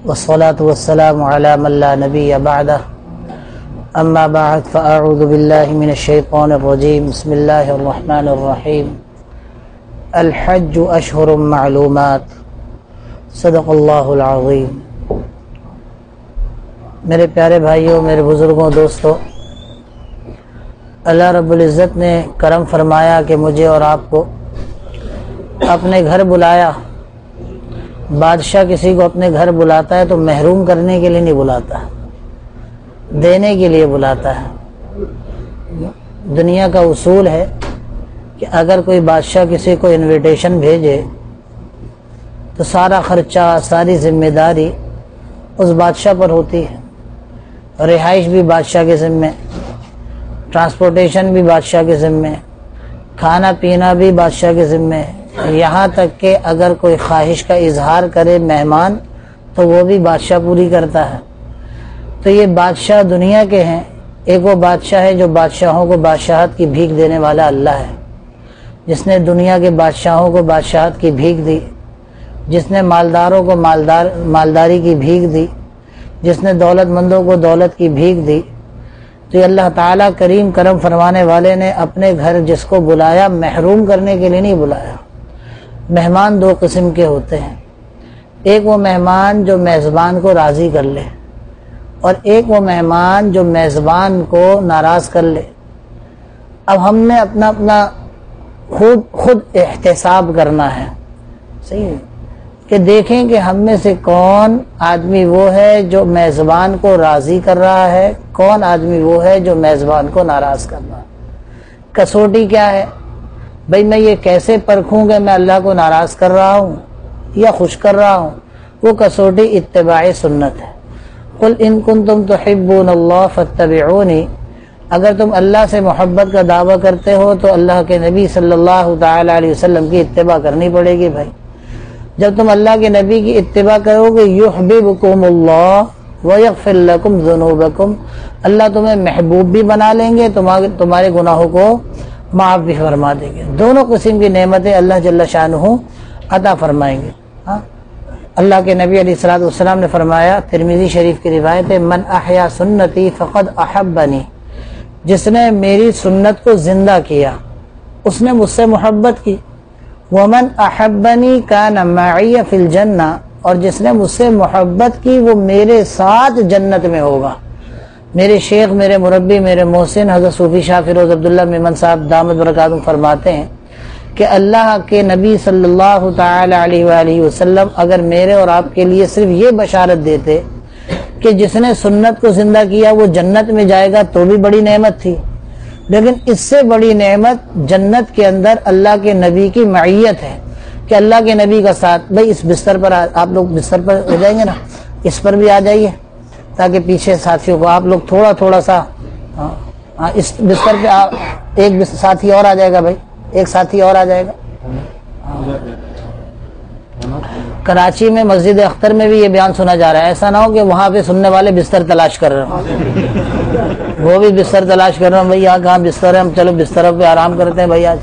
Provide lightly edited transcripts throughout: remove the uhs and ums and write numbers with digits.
والصلاة والسلام على من لا نبي بعده أما بعد فأعوذ بالله من الشيطان الرجيم بسم الله الرحمن الرحيم الحج أشهر معلومات صدق اللہ العظیم۔ میرے پیارے بھائیوں، میرے بزرگوں، دوستوں، اللہ رب العزت نے کرم فرمایا کہ مجھے اور آپ کو اپنے گھر بلایا۔ بادشاہ کسی کو اپنے گھر بلاتا ہے تو محروم کرنے کے لیے نہیں بلاتا، دینے کے لیے بلاتا ہے۔ دنیا کا اصول ہے کہ اگر کوئی بادشاہ کسی کو انویٹیشن بھیجے تو سارا خرچہ، ساری ذمہ داری اس بادشاہ پر ہوتی ہے۔ رہائش بھی بادشاہ کے ذمے، ٹرانسپورٹیشن بھی بادشاہ کے ذمے، کھانا پینا بھی بادشاہ کے ذمے، یہاں تک کہ اگر کوئی خواہش کا اظہار کرے مہمان تو وہ بھی بادشاہ پوری کرتا ہے۔ تو یہ بادشاہ دنیا کے ہیں۔ ایک وہ بادشاہ ہے جو بادشاہوں کو بادشاہت کی بھیک دینے والا اللہ ہے، جس نے دنیا کے بادشاہوں کو بادشاہت کی بھیک دی، جس نے مالداروں کو مالداری کی بھیک دی، جس نے دولت مندوں کو دولت کی بھیک دی۔ تو یہ اللہ تعالیٰ کریم کرم فرمانے والے نے اپنے گھر جس کو بلایا محروم کرنے کے لیے نہیں بلایا۔ مہمان دو قسم کے ہوتے ہیں، ایک وہ مہمان جو میزبان کو راضی کر لے، اور ایک وہ مہمان جو میزبان کو ناراض کر لے۔ اب ہم نے اپنا خود احتساب کرنا ہے، صحیح ہے، کہ دیکھیں کہ ہم میں سے کون آدمی وہ ہے جو میزبان کو راضی کر رہا ہے، کون آدمی وہ ہے جو میزبان کو ناراض کر رہا ہے۔ کسوٹی کیا ہے بھئی؟ میں یہ کیسے پرکھوں کہ میں اللہ کو ناراض کر رہا ہوں یا خوش کر رہا ہوں؟ وہ کسوٹی اتباع سنت ہے۔ قل ان کنتم تحبون اللہ فاتبعونی، اگر تم اللہ سے محبت کا دعویٰ کرتے ہو تو اللہ کے نبی صلی اللہ تعالی علیہ وسلم کی اتباع کرنی پڑے گی بھائی۔ جب تم اللہ کے نبی کی اتباع کرو گے یحببکم اللہ ویغفر لکم ذنوبکم، اللہ تمہیں محبوب بھی بنا لیں گے، تمہارے گناہوں کو معاف بھی فرما دیں گے۔ دونوں قسم کی نعمتیں اللہ جل شانہ عطا فرمائیں گے۔ اللہ کے نبی علیہ الصلوۃ والسلام نے فرمایا، ترمذی شریف کی روایت ہے، من احیا سنتی فقد احبنی، جس نے میری سنت کو زندہ کیا اس نے مجھ سے محبت کی۔ ومن احبنی کان معی فی الجنہ، اور جس نے مجھ سے محبت کی وہ میرے ساتھ جنت میں ہوگا۔ میرے شیخ، میرے مربی، میرے محسن حضرت صوفی شاہ فیروز عبداللہ میمن صاحب دامت برکاتہم فرماتے ہیں کہ اللہ کے نبی صلی اللہ تعالی علیہ وآلہ وسلم اگر میرے اور آپ کے لیے صرف یہ بشارت دیتے کہ جس نے سنت کو زندہ کیا وہ جنت میں جائے گا تو بھی بڑی نعمت تھی، لیکن اس سے بڑی نعمت جنت کے اندر اللہ کے نبی کی معیت ہے کہ اللہ کے نبی کا ساتھ۔ بھائی اس بستر پر آپ لوگ بستر پر ہو جائیں گے نا، اس پر بھی آ جائیے تاکہ پیچھے ساتھیوں کو آپ لوگ تھوڑا سا اس بستر پہ ایک ساتھی اور آ جائے گا بھائی، ایک ساتھی اور آ جائے گا۔ کراچی میں مسجد اختر میں بھی یہ بیان سنا جا رہا ہے، ایسا نہ ہو کہ وہاں پہ سننے والے بستر تلاش کر رہے ہوں، وہ بھی بستر تلاش کر رہے ہیں، بھائی یہاں کہاں بستر ہے، ہم چلو بستروں پہ آرام کرتے ہیں بھائی۔ آج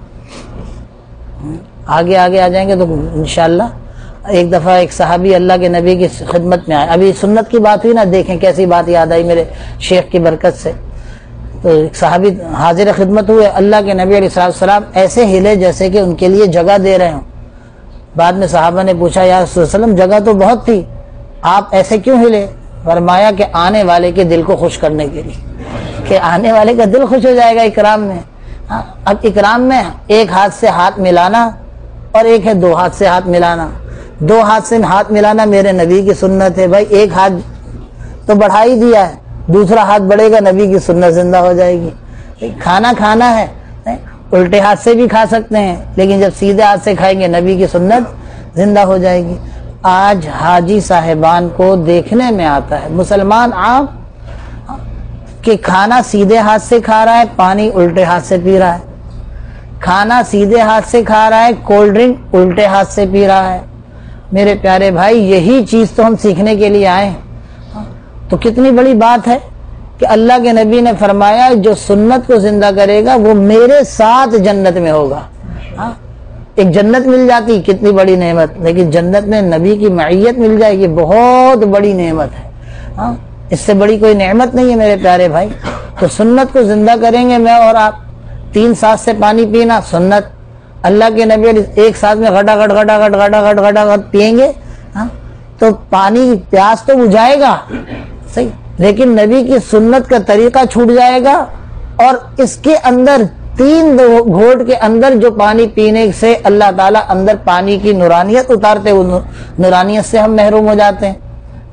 آگے آ جائیں گے تو انشاءاللہ۔ ایک دفعہ ایک صحابی اللہ کے نبی کی خدمت میں آئے، ابھی سنت کی بات ہوئی نا، دیکھیں کیسی بات یاد آئی میرے شیخ کی برکت سے۔ تو ایک صحابی حاضر خدمت ہوئے، اللہ کے نبی علیہ السلام ایسے ہلے جیسے کہ ان کے لیے جگہ دے رہے ہوں۔ بعد میں صحابہ نے پوچھا، یا رسول اللہ وسلم جگہ تو بہت تھی، آپ ایسے کیوں ہلے؟ فرمایا کہ آنے والے کے دل کو خوش کرنے کے لیے، کہ آنے والے کا دل خوش ہو جائے گا اکرام میں۔ اب اکرام میں ایک ہاتھ سے ہاتھ ملانا اور ایک ہے دو ہاتھ سے ہاتھ ملانا۔ دو ہاتھ سے ہاتھ ملانا میرے نبی کی سنت ہے بھائی، ایک ہاتھ تو بڑھا ہی دیا ہے، دوسرا ہاتھ بڑھے گا، نبی کی سنت زندہ ہو جائے گی۔ کھانا کھانا ہے، الٹے ہاتھ سے بھی کھا سکتے ہیں، لیکن جب سیدھے ہاتھ سے کھائیں گے نبی کی سنت زندہ ہو جائے گی۔ آج حاجی صاحبان کو دیکھنے میں آتا ہے، مسلمان عام، کہ کھانا سیدھے ہاتھ سے کھا رہا ہے، پانی الٹے ہاتھ سے پی رہا ہے، کھانا سیدھے ہاتھ سے کھا رہا ہے، کولڈ ڈرنک الٹے ہاتھ سے پی رہا ہے۔ میرے پیارے بھائی یہی چیز تو ہم سیکھنے کے لیے آئے ہیں۔ تو کتنی بڑی بات ہے کہ اللہ کے نبی نے فرمایا جو سنت کو زندہ کرے گا وہ میرے ساتھ جنت میں ہوگا۔ ایک جنت مل جاتی کتنی بڑی نعمت، لیکن جنت میں نبی کی معیت مل جائے گی بہت بڑی نعمت ہے. ہاں اس سے بڑی کوئی نعمت نہیں ہے میرے پیارے بھائی. تو سنت کو زندہ کریں گے میں اور آپ. 3 سانس سے پانی پینا سنت. اللہ کے نبی ایک سانس میں گھٹا گھٹ گھٹا گھٹ گھٹا گھٹ گھٹا گھٹ پیئیں گے تو پانی پیاس تو بجھائے گا صحیح، لیکن نبی کی سنت کا طریقہ چھوٹ جائے گا. اور اس کے اندر 3 گھونٹ کے اندر جو پانی پینے سے اللہ تعالیٰ اندر پانی کی نورانیت اتارتے، وہ نورانیت سے ہم محروم ہو جاتے ہیں.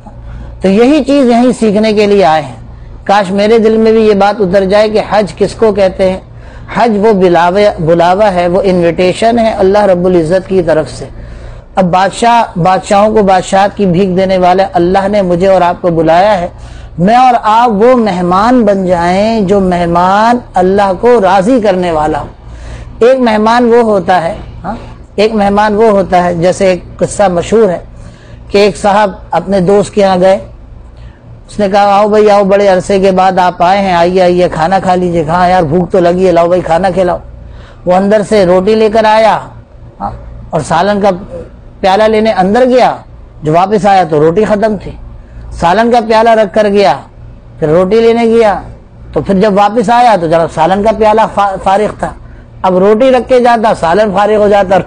تو یہی چیز یہیں سیکھنے کے لیے آئے ہیں. کاش میرے دل میں بھی یہ بات اتر جائے کہ حج کس کو کہتے ہیں. حج وہ بلاوا ہے، وہ انویٹیشن ہے اللہ رب العزت کی طرف سے. اب بادشاہوں کو بادشاہت کی بھیک دینے والے اللہ نے مجھے اور آپ کو بلایا ہے. میں اور آپ وہ مہمان بن جائیں جو مہمان اللہ کو راضی کرنے والا ہو. ایک مہمان وہ ہوتا ہے ایک مہمان وہ ہوتا ہے جیسے ایک قصہ مشہور ہے کہ ایک صاحب اپنے دوست کے یہاں گئے. اس نے کہا آؤ بھائی آؤ، بڑے عرصے کے بعد آپ آئے ہیں، آئیے کھانا کھا لیجیے. کہا یار بھوک تو لگی ہے، لاؤ بھائی کھانا کھلاؤ. وہ اندر سے روٹی لے کر آیا اور سالن کا پیالہ لینے اندر گیا. جو واپس آیا تو روٹی ختم تھی. سالن کا پیالہ رکھ کر گیا، پھر روٹی لینے گیا. تو پھر جب واپس آیا تو جب سالن کا پیالہ فارغ تھا. اب روٹی رکھ کے جاتا سالن فارغ ہو جاتا،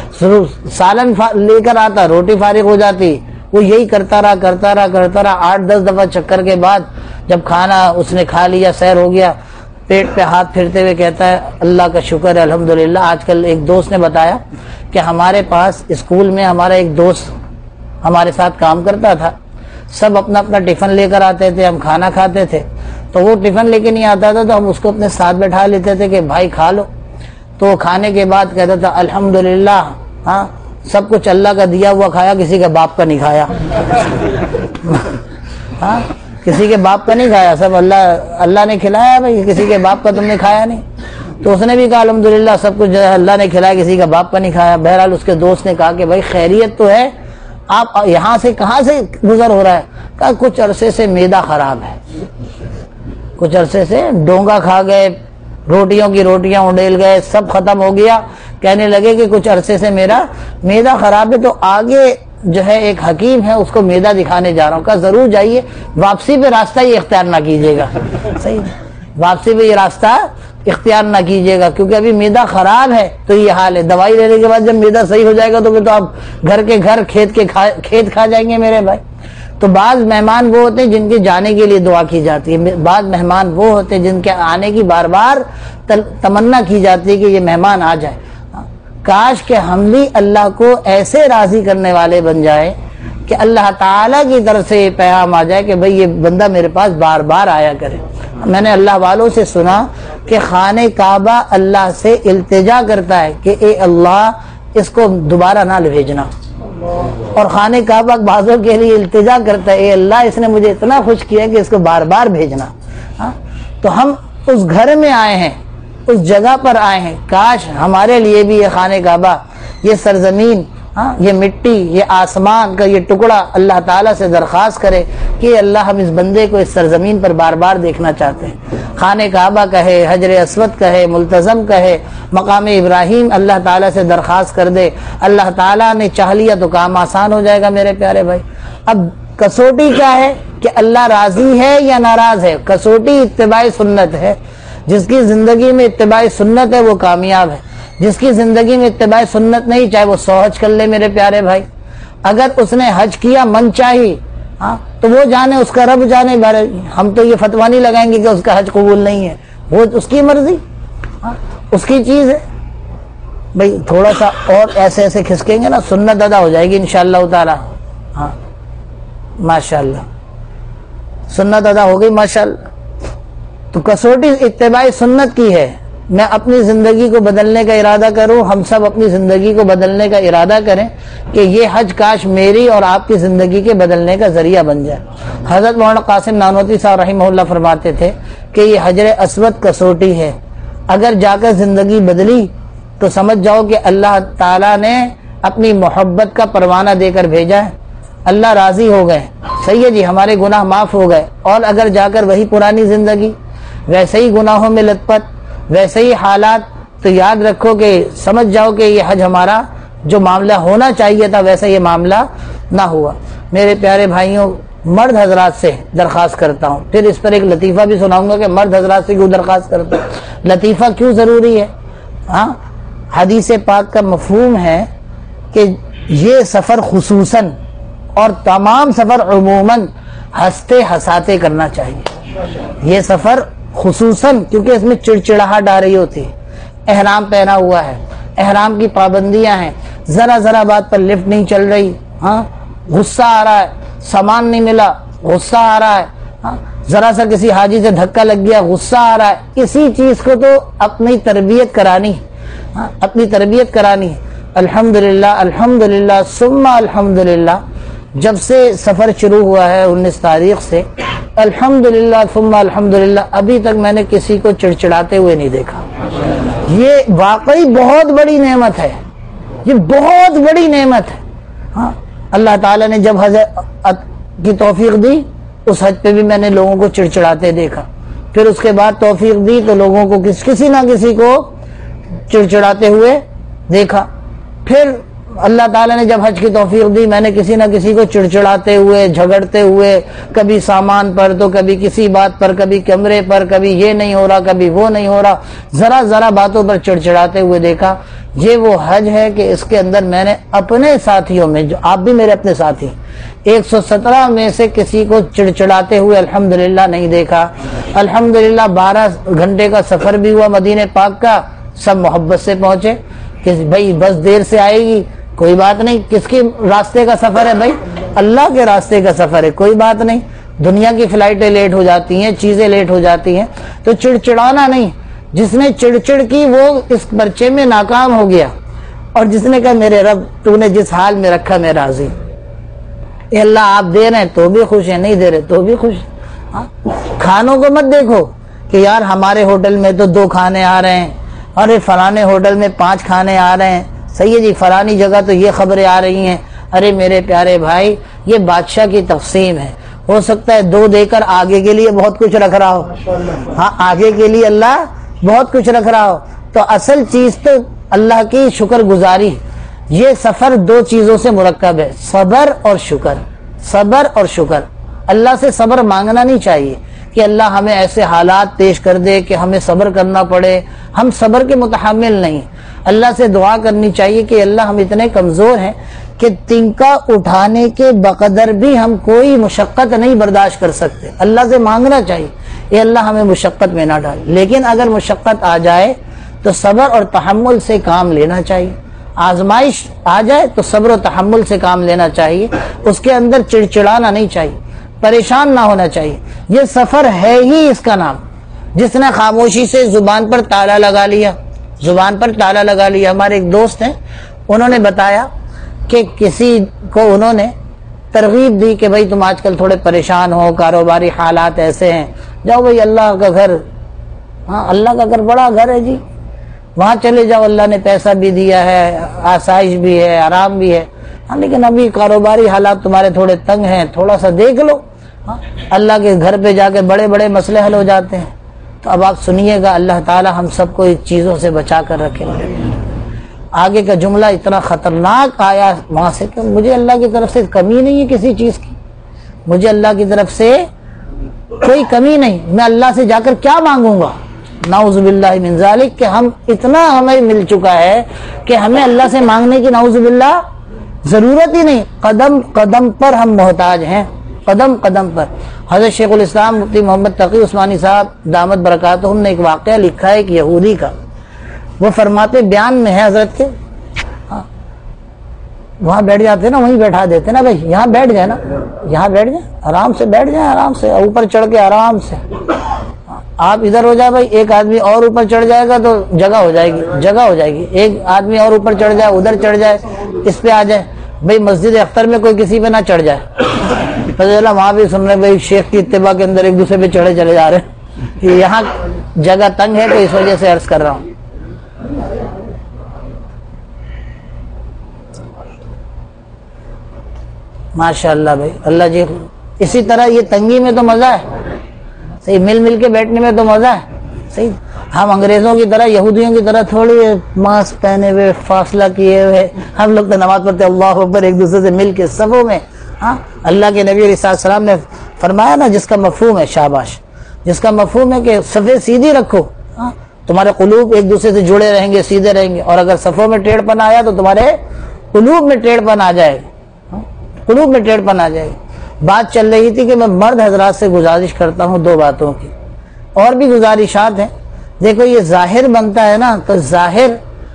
سالن لے کر آتا روٹی فارغ ہو جاتی. وہ یہی کرتا رہا 8-10 دفعہ چکر کے بعد جب کھانا اس نے کھا لیا، سیر ہو گیا، پیٹ پہ ہاتھ پھرتے ہوئے کہتا ہے اللہ کا شکر ہے الحمدللہ. آج کل ایک دوست نے بتایا کہ ہمارے پاس اسکول میں ہمارا ایک دوست ہمارے ساتھ کام کرتا تھا. سب اپنا اپنا ٹفن لے کر آتے تھے، ہم کھانا کھاتے تھے. تو وہ ٹفن لے کے نہیں آتا تھا تو ہم اس کو اپنے ساتھ بیٹھا لیتے تھے کہ بھائی کھا لو. تو وہ کھانے کے بعد کہتا تھا الحمدللہ سب کچھ اللہ کا دیا ہوا کھایا، کسی کا باپ کا نہیں کھایا. کسی کے باپ کا نہیں کھایا، سب اللہ نے کھلایا بھائی، کسی کے باپ کا تم نے کھایا نہیں. تو اس نے بھی کہا الحمدللہ سب کچھ اللہ نے کھلایا، کسی کا باپ کا نہیں کھایا. بہرحال اس کے دوست نے کہا کہ بھائی خیریت تو ہے، آپ یہاں سے کہاں سے گزر ہو رہا ہے؟ کہا کچھ عرصے سے معدہ خراب ہے، کچھ عرصے سے ڈونگا کھا گئے، روٹیوں کی روٹیاں اڈیل گئے، سب ختم ہو گیا. کہنے لگے کہ کچھ عرصے سے میرا معدہ خراب ہے. تو آگے جو ہے ایک حکیم ہے، اس کو معدہ دکھانے جا رہا ہوں. کہا ضرور جائیے، واپسی پہ راستہ ہی اختیار نہ کیجیے گا. صحیح، واپسی پہ یہ راستہ اختیار نہ کیجیے گا کیونکہ ابھی معدہ خراب ہے. تو یہ حال ہے، دوائی لینے کے بعد جب معدہ صحیح ہو جائے گا تو پھر تو آپ گھر کے گھر کھیت کھا جائیں گے میرے بھائی. تو بعض مہمان وہ ہوتے ہیں جن کے جانے کے لیے دعا کی جاتی ہے، بعض مہمان وہ ہوتے ہیں جن کے آنے کی بار بار تمنا کی جاتی ہے کہ یہ مہمان آ جائے. کاش کہ ہم بھی اللہ کو ایسے راضی کرنے والے بن جائیں کہ اللہ تعالیٰ کی طرف سے یہ پیغام آ جائے کہ بھئی یہ بندہ میرے پاس بار بار آیا کرے. میں نے اللہ والوں سے سنا کہ خانہ کعبہ اللہ سے التجا کرتا ہے کہ اے اللہ اس کو دوبارہ نہ بھیجنا، اور خانہ کعبہ بعضوں کے لیے التجا کرتا ہے اے اللہ اس نے مجھے اتنا خوش کیا کہ اس کو بار بار بھیجنا. تو ہم اس گھر میں آئے ہیں، اس جگہ پر آئے ہیں. کاش ہمارے لیے بھی یہ خانہ کعبہ، یہ سرزمین، یہ مٹی، یہ آسمان کا یہ ٹکڑا اللہ تعالیٰ سے درخواست کرے کہ اللہ ہم اس بندے کو اس سرزمین پر بار بار دیکھنا چاہتے ہیں. خانہ کعبہ کہے، حجر اسود کہے، ملتزم کہے، مقام ابراہیم اللہ تعالیٰ سے درخواست کر دے. اللہ تعالیٰ نے چاہ لیا تو کام آسان ہو جائے گا میرے پیارے بھائی. اب کسوٹی کیا ہے کہ اللہ راضی ہے یا ناراض ہے؟ کسوٹی اتباع سنت ہے. جس کی زندگی میں اتباع سنت ہے وہ کامیاب ہے. جس کی زندگی میں اتباع سنت نہیں، چاہے وہ 100 حج کر لے میرے پیارے بھائی. اگر اس نے حج کیا من چاہی تو وہ جانے، اس کا رب جانے. ہم تو یہ فتویٰ نہیں لگائیں گے کہ اس کا حج قبول نہیں ہے، وہ اس کی مرضی، اس کی چیز ہے. بھائی تھوڑا سا اور ایسے کھسکیں گے نا سنت ادا ہو جائے گی انشاءاللہ تعالی. ماشاءاللہ سنت ادا ہو گئی ماشاءاللہ. تو کسوٹی اتباع سنت کی ہے. میں اپنی زندگی کو بدلنے کا ارادہ کروں، ہم سب اپنی زندگی کو بدلنے کا ارادہ کریں کہ یہ حج کاش میری اور آپ کی زندگی کے بدلنے کا ذریعہ بن جائے. حضرت مولانا قاسم نانوتوی صاحب رحمہ اللہ فرماتے تھے کہ یہ حجر اسود کسوٹی ہے. اگر جا کر زندگی بدلی تو سمجھ جاؤ کہ اللہ تعالیٰ نے اپنی محبت کا پروانہ دے کر بھیجا ہے. اللہ راضی ہو گئے، صحیح ہے جی، ہمارے گناہ معاف ہو گئے. اور اگر جا کر وہی پرانی زندگی، ویسے ہی گناہوں میں لت پت، ویسے ہی حالات، تو یاد رکھو کہ سمجھ جاؤ کہ یہ حج ہمارا جو معاملہ ہونا چاہیے تھا ویسا یہ معاملہ نہ ہوا۔ میرے پیارے بھائیوں، مرد حضرات سے درخواست کرتا ہوں، پھر اس پر ایک لطیفہ بھی سناؤں گا کہ مرد حضرات سے کیوں درخواست کرتا ہوں، لطیفہ کیوں ضروری ہے۔ ہاں، حدیث پاک کا مفہوم ہے کہ یہ سفر خصوصاً اور تمام سفر عموماً ہنستے ہنساتے کرنا چاہیے۔ یہ سفر خصوصاً کیونکہ اس میں چڑچڑاہٹ آ رہی ہوتی ہے، احرام پہنا ہوا ہے، احرام کی پابندیاں ہیں، ذرا ذرا بات پر لفٹ نہیں چل رہی، ہاں غصہ آ رہا ہے، سامان نہیں ملا غصہ آ رہا ہے، ہاں ذرا سا کسی حاجی سے دھکا لگ گیا غصہ آ رہا ہے۔ اسی چیز کو تو اپنی تربیت کرانی، ہاں اپنی تربیت کرانی ہے۔ الحمدللہ الحمدللہ ثم الحمدللہ، جب سے سفر شروع ہوا ہے 19 تاریخ سے، الحمدللہ ثم الحمدللہ ابھی تک میں نے کسی کو چڑچڑاتے ہوئے نہیں دیکھا۔ یہ واقعی بہت بڑی نعمت ہے، یہ بہت بڑی نعمت ہے۔ ہاں اللہ تعالیٰ نے جب حج کی توفیق دی، اس حج پہ بھی میں نے لوگوں کو چڑچڑاتے دیکھا، پھر اس کے بعد توفیق دی تو لوگوں کو کسی نہ کسی کو چڑچڑاتے ہوئے دیکھا، پھر اللہ تعالیٰ نے جب حج کی توفیق دی میں نے کسی نہ کسی کو چڑچڑاتے ہوئے جھگڑتے ہوئے، کبھی سامان پر تو کبھی کسی بات پر، کبھی کمرے پر، کبھی یہ نہیں ہو رہا کبھی وہ نہیں ہو رہا، ذرا ذرا باتوں پر چڑچڑاتے ہوئے دیکھا۔ یہ وہ حج ہے کہ اس کے اندر میں نے اپنے ساتھیوں میں، جو آپ بھی میرے اپنے ساتھی، 117 میں سے کسی کو چڑچڑاتے ہوئے الحمدللہ نہیں دیکھا۔ الحمدللہ 12 گھنٹے کا سفر بھی ہوا مدینہ پاک کا، سب محبت سے پہنچے کہ بھائی بس دیر سے آئے گی کوئی بات نہیں، کس کے راستے کا سفر ہے بھائی؟ اللہ کے راستے کا سفر ہے، کوئی بات نہیں۔ دنیا کی فلائٹیں لیٹ ہو جاتی ہیں، چیزیں لیٹ ہو جاتی ہیں، تو چڑچڑانا نہیں۔ جس نے چڑچڑ کی وہ اس پرچے میں ناکام ہو گیا، اور جس نے کہا میرے رب تو نے جس حال میں رکھا میں راضی، اے اللہ آپ دے رہے ہیں تو بھی خوش ہیں، نہیں دے رہے تو بھی خوش ہیں۔ کھانوں کو مت دیکھو کہ یار ہمارے ہوٹل میں تو 2 کھانے آ رہے ہیں، ارے فلانے ہوٹل میں 5 کھانے آ رہے ہیں، صحیح ہے جی فلانی جگہ تو یہ خبریں آ رہی ہیں۔ ارے میرے پیارے بھائی، یہ بادشاہ کی تقسیم ہے، ہو سکتا ہے 2 دے کر آگے کے لیے بہت کچھ رکھ رہا ہو، ہاں آگے کے لیے اللہ بہت کچھ رکھ رہا ہو۔ تو اصل چیز تو اللہ کی شکر گزاری۔ یہ سفر 2 چیزوں سے مرکب ہے، صبر اور شکر، صبر اور شکر۔ اللہ سے صبر مانگنا نہیں چاہیے کہ اللہ ہمیں ایسے حالات پیش کر دے کہ ہمیں صبر کرنا پڑے، ہم صبر کے متحمل نہیں۔ اللہ سے دعا کرنی چاہیے کہ اللہ ہم اتنے کمزور ہیں کہ تنکا اٹھانے کے بقدر بھی ہم کوئی مشقت نہیں برداشت کر سکتے۔ اللہ سے مانگنا چاہیے اے اللہ ہمیں مشقت میں نہ ڈال، لیکن اگر مشقت آ جائے تو صبر اور تحمل سے کام لینا چاہیے۔ آزمائش آ جائے تو صبر و تحمل سے کام لینا چاہیے، اس کے اندر چڑچڑانا نہیں چاہیے، پریشان نہ ہونا چاہیے۔ یہ سفر ہے ہی اس کا نام۔ جس نے خاموشی سے زبان پر تالا لگا لیا، زبان پر تالا لگا لیا۔ ہمارے ایک دوست ہیں، انہوں نے بتایا کہ کسی کو انہوں نے ترغیب دی کہ بھائی تم آج کل تھوڑے پریشان ہو، کاروباری حالات ایسے ہیں، جاؤ بھائی اللہ کا گھر، ہاں اللہ کا گھر بڑا گھر ہے جی، وہاں چلے جاؤ، اللہ نے پیسہ بھی دیا ہے، آسائش بھی ہے، آرام بھی ہے، ہاں لیکن ابھی کاروباری حالات تمہارے تھوڑے تنگ ہیں، تھوڑا سا دیکھ لو۔ ہاں اللہ کے گھر پہ جا کے بڑے بڑے مسئلے حل ہو جاتے ہیں۔ تو اب آپ سنیے گا، اللہ تعالی ہم سب کو اس چیزوں سے بچا کر رکھے۔ آگے کا جملہ اتنا خطرناک آیا وہاں سے کہ مجھے اللہ کی طرف سے کمی نہیں ہے کسی چیز کی، مجھے اللہ کی طرف سے کوئی کمی نہیں، میں اللہ سے جا کر کیا مانگوں گا؟ نعوذ باللہ من ذالک، کہ ہم اتنا ہمیں مل چکا ہے کہ ہمیں اللہ سے مانگنے کی نعوذ باللہ ضرورت ہی نہیں۔ قدم قدم پر ہم محتاج ہیں، قدم قدم پر۔ حضرت شیخ الاسلام مفتی محمد تقی عثمانی صاحب دامت برکاتہم نے ایک واقعہ لکھا ہے ایک یہودی کا، وہ فرماتے بیان میں ہے حضرت کے، وہاں بیٹھ جاتے نا، وہیں بیٹھا دیتے نا، بھائی یہاں بیٹھ جائے نا، یہاں بیٹھ جائیں، آرام سے بیٹھ جائیں، آرام سے اوپر چڑھ کے آرام سے آپ ادھر ہو جائے، بھائی ایک آدمی اور اوپر چڑھ جائے گا تو جگہ ہو جائے گی، جگہ ہو جائے گی، ایک آدمی اور اوپر چڑھ جائے، ادھر چڑھ جائے، اس پہ آ جائے، بھائی مسجد اختر میں کوئی کسی پہ نہ چڑھ جائے، وہاں بھی سن رہے بھائی شیخ کی اتباع کے اندر ایک دوسرے پہ چڑھے چلے جا رہے ہیں، یہاں جگہ تنگ ہے تو اس وجہ سے عرض کر رہا ہوں۔ ماشاء اللہ بھائی، اللہ جی اسی طرح یہ تنگی میں تو مزہ ہے، صحیح، مل مل کے بیٹھنے میں تو مزہ ہے، صحیح. ہم انگریزوں کی طرح یہودیوں کی طرح تھوڑی ماسک پہنے ہوئے فاصلہ کیے ہوئے ہم لوگ تو نماز پڑھتے اللہ اکبر ایک دوسرے سے مل کے صفوں میں. ہاں اللہ کے نبی علیہ السلام نے فرمایا نا جس کا مفہوم ہے شاباش، جس کا مفہوم ہے کہ صفیں سیدھی رکھو، ہاں تمہارے قلوب ایک دوسرے سے جڑے رہیں گے، سیدھے رہیں گے. اور اگر صفوں میں ٹیڑھ پن آیا تو تمہارے قلوب میں ٹیڑھ پن آ جائے گا، قلوب میں ٹیڑھ پن آ جائے گا. بات چل رہی تھی کہ میں مرد حضرات سے گزارش کرتا ہوں دو باتوں کی، اور بھی گزارشات ہیں. دیکھو یہ ظاہر بنتا ہے نا تو ظاہر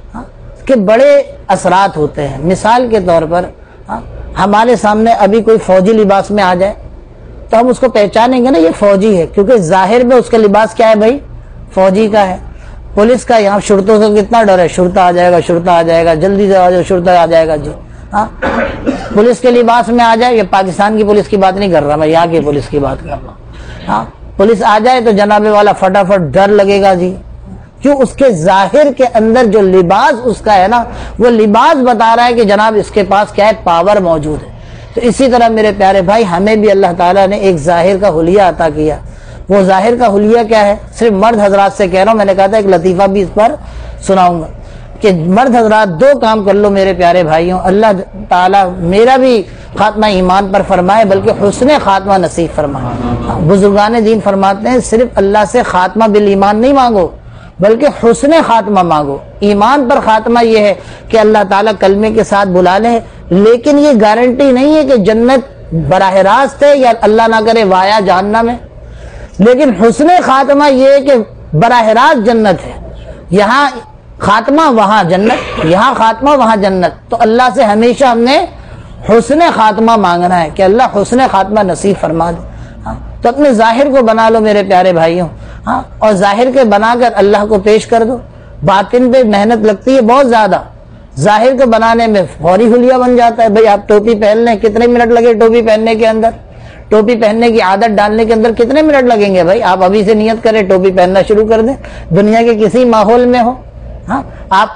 کے بڑے اثرات ہوتے ہیں. مثال کے طور پر ہمارے سامنے ابھی کوئی فوجی لباس میں آ جائے تو ہم اس کو پہچانیں گے نا یہ فوجی ہے، کیونکہ ظاہر میں اس کا لباس کیا ہے بھائی؟ فوجی کا ہے. پولیس کا یہاں شرطوں سے کتنا ڈر ہے، شرطہ آ جائے گا، شرطہ آ جائے گا، جلدی سے آ جاؤ شرطہ آ جائے گا. جی ہاں پولیس کے لباس میں آ جائے، یہ پاکستان کی پولیس کی بات نہیں کر رہا میں، یہاں کی پولیس کی بات کر رہا ہوں. ہاں پولیس آ جائے تو جناب والا فٹافٹ ڈر لگے گا. جی کیوں؟ اس کے ظاہر کے اندر جو لباس اس کا ہے نا وہ لباس بتا رہا ہے کہ جناب اس کے پاس کیا ہے؟ پاور موجود ہے. تو اسی طرح میرے پیارے بھائی ہمیں بھی اللہ تعالیٰ نے ایک ظاہر کا حلیہ عطا کیا. وہ ظاہر کا حلیہ کیا ہے؟ صرف مرد حضرات سے کہہ رہا ہوں، میں نے کہا تھا ایک لطیفہ بھی اس پر سناؤں گا کہ مرد حضرات دو کام کر لو میرے پیارے بھائیوں، اللہ تعالیٰ میرا بھی خاتمہ ایمان پر فرمائے بلکہ حسن خاتمہ نصیب فرمائے. بزرگان دین فرماتے ہیں صرف اللہ سے خاتمہ بالایمان نہیں مانگو بلکہ حسن خاتمہ مانگو. ایمان پر خاتمہ یہ ہے کہ اللہ تعالیٰ کلمے کے ساتھ بلا لے، لیکن یہ گارنٹی نہیں ہے کہ جنت براہ راست ہے یا اللہ نہ کرے وایا جہنم ہے. لیکن حسن خاتمہ یہ ہے کہ براہ راست جنت ہے. یہاں خاتمہ وہاں جنت، یہاں خاتمہ وہاں جنت. تو اللہ سے ہمیشہ ہم نے حسن خاتمہ مانگنا ہے کہ اللہ حسن خاتمہ نصیب فرما دے. تو اپنے ظاہر کو بنا لو میرے پیارے بھائیوں، ہاں اور ظاہر کے بنا کر اللہ کو پیش کر دو. باطن پہ محنت لگتی ہے بہت زیادہ، ظاہر کو بنانے میں فوری حلیہ بن جاتا ہے. بھائی آپ ٹوپی پہن لیں، کتنے منٹ لگے ٹوپی پہننے کے اندر؟ ٹوپی پہننے کی عادت ڈالنے کے اندر کتنے منٹ لگیں گے بھائی؟ آپ ابھی سے نیت کریں ٹوپی پہننا شروع کر دیں، دنیا کے کسی ماحول میں ہو. ہاں آپ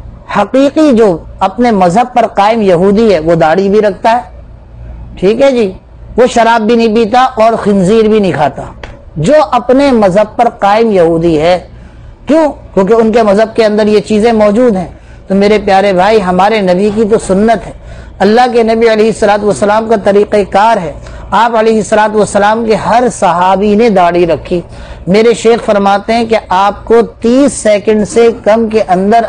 حقیقی جو اپنے مذہب پر قائم یہودی ہے وہ داڑھی بھی رکھتا ہے، ٹھیک ہے جی، وہ شراب بھی نہیں پیتا اور خنزیر بھی نہیں کھاتا. جو اپنے مذہب پر قائم یہودی ہے، کیوں؟ کیونکہ ان کے مذہب کے اندر یہ چیزیں موجود ہیں. تو میرے پیارے بھائی ہمارے نبی کی تو سنت ہے، اللہ کے نبی علیہ الصلوۃ والسلام کا طریقہ کار ہے. آپ علیہ الصلوۃ والسلام کے ہر صحابی نے داڑھی رکھی. میرے شیخ فرماتے ہیں کہ آپ کو 30 سیکنڈ سے کم کے اندر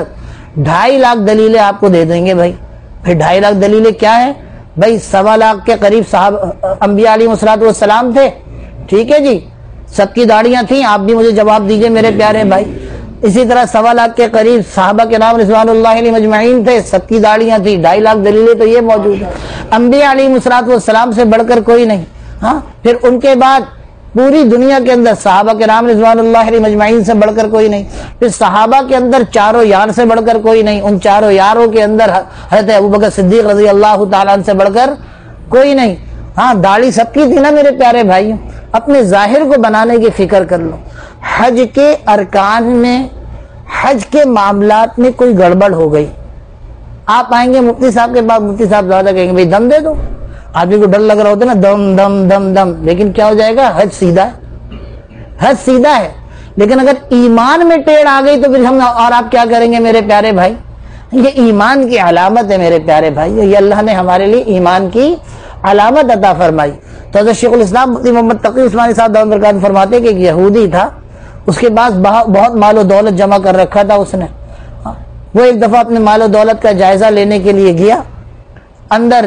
2.5 لاکھ دلیلیں آپ کو دے دیں گے. بھائی 2.5 لاکھ دلیلیں کیا ہیں بھائی؟ 1.25 لاکھ کے قریب صاحب انبیاء علیہ الصلوۃ والسلام تھے، ٹھیک ہے جی، سب کی داڑیاں تھیں. آپ بھی مجھے جواب دیجئے میرے پیارے بھائی. اسی طرح 1.25 لاکھ کے قریب صحابہ کے نام رضوان اللہ علیہ مجمعین تھے، سب کی داڑیاں تھیں. 2.5 لاکھ دلیلیں تو یہ موجود ہیں. انبیاء علیہ الصلوۃ والسلام سے بڑھ کر کوئی نہیں. ہاں پھر ان کے بعد پوری دنیا کے اندر صحابہ کے نام رضوان اللہ علیہ مجمعین سے بڑھ کر کوئی نہیں. پھر صحابہ کے اندر چاروں یار سے بڑھ کر کوئی نہیں. ان چاروں یاروں کے اندر حضرت ابوبکر صدیق رضی اللہ تعالیٰ عنہ سے بڑھ کر کوئی نہیں. ہاں داڑھی سب کی تھی نا میرے پیارے بھائیوں. اپنے ظاہر کو بنانے کی فکر کر لو. حج کے ارکان میں، حج کے معاملات میں کوئی گڑبڑ ہو گئی، آپ آئیں گے مفتی صاحب کے بعد، مفتی صاحب زیادہ کہیں گے بھائی دم دے دو. آدمی کو ڈر لگ رہا ہوتا ہے نا، دم دم دم دم، لیکن کیا ہو جائے گا؟ حج سیدھا ہے، حج سیدھا ہے. لیکن اگر ایمان میں ٹیڑھ آ گئی تو پھر ہم اور آپ کیا کریں گے میرے پیارے بھائی؟ یہ ایمان کی علامت ہے میرے پیارے بھائی، یہ اللہ نے ہمارے لیے ایمان کی علامت عطا فرمائی. تو حضرت شیخ الاسلام مفتی محمد تقی عثمانی صاحب دامت برکاتہ فرماتے کہ ایک یہودی تھا، اس کے پاس بہت مال و دولت جمع کر رکھا تھا اس نے. وہ ایک دفعہ اپنے مال و دولت کا جائزہ لینے کے لیے گیا. اندر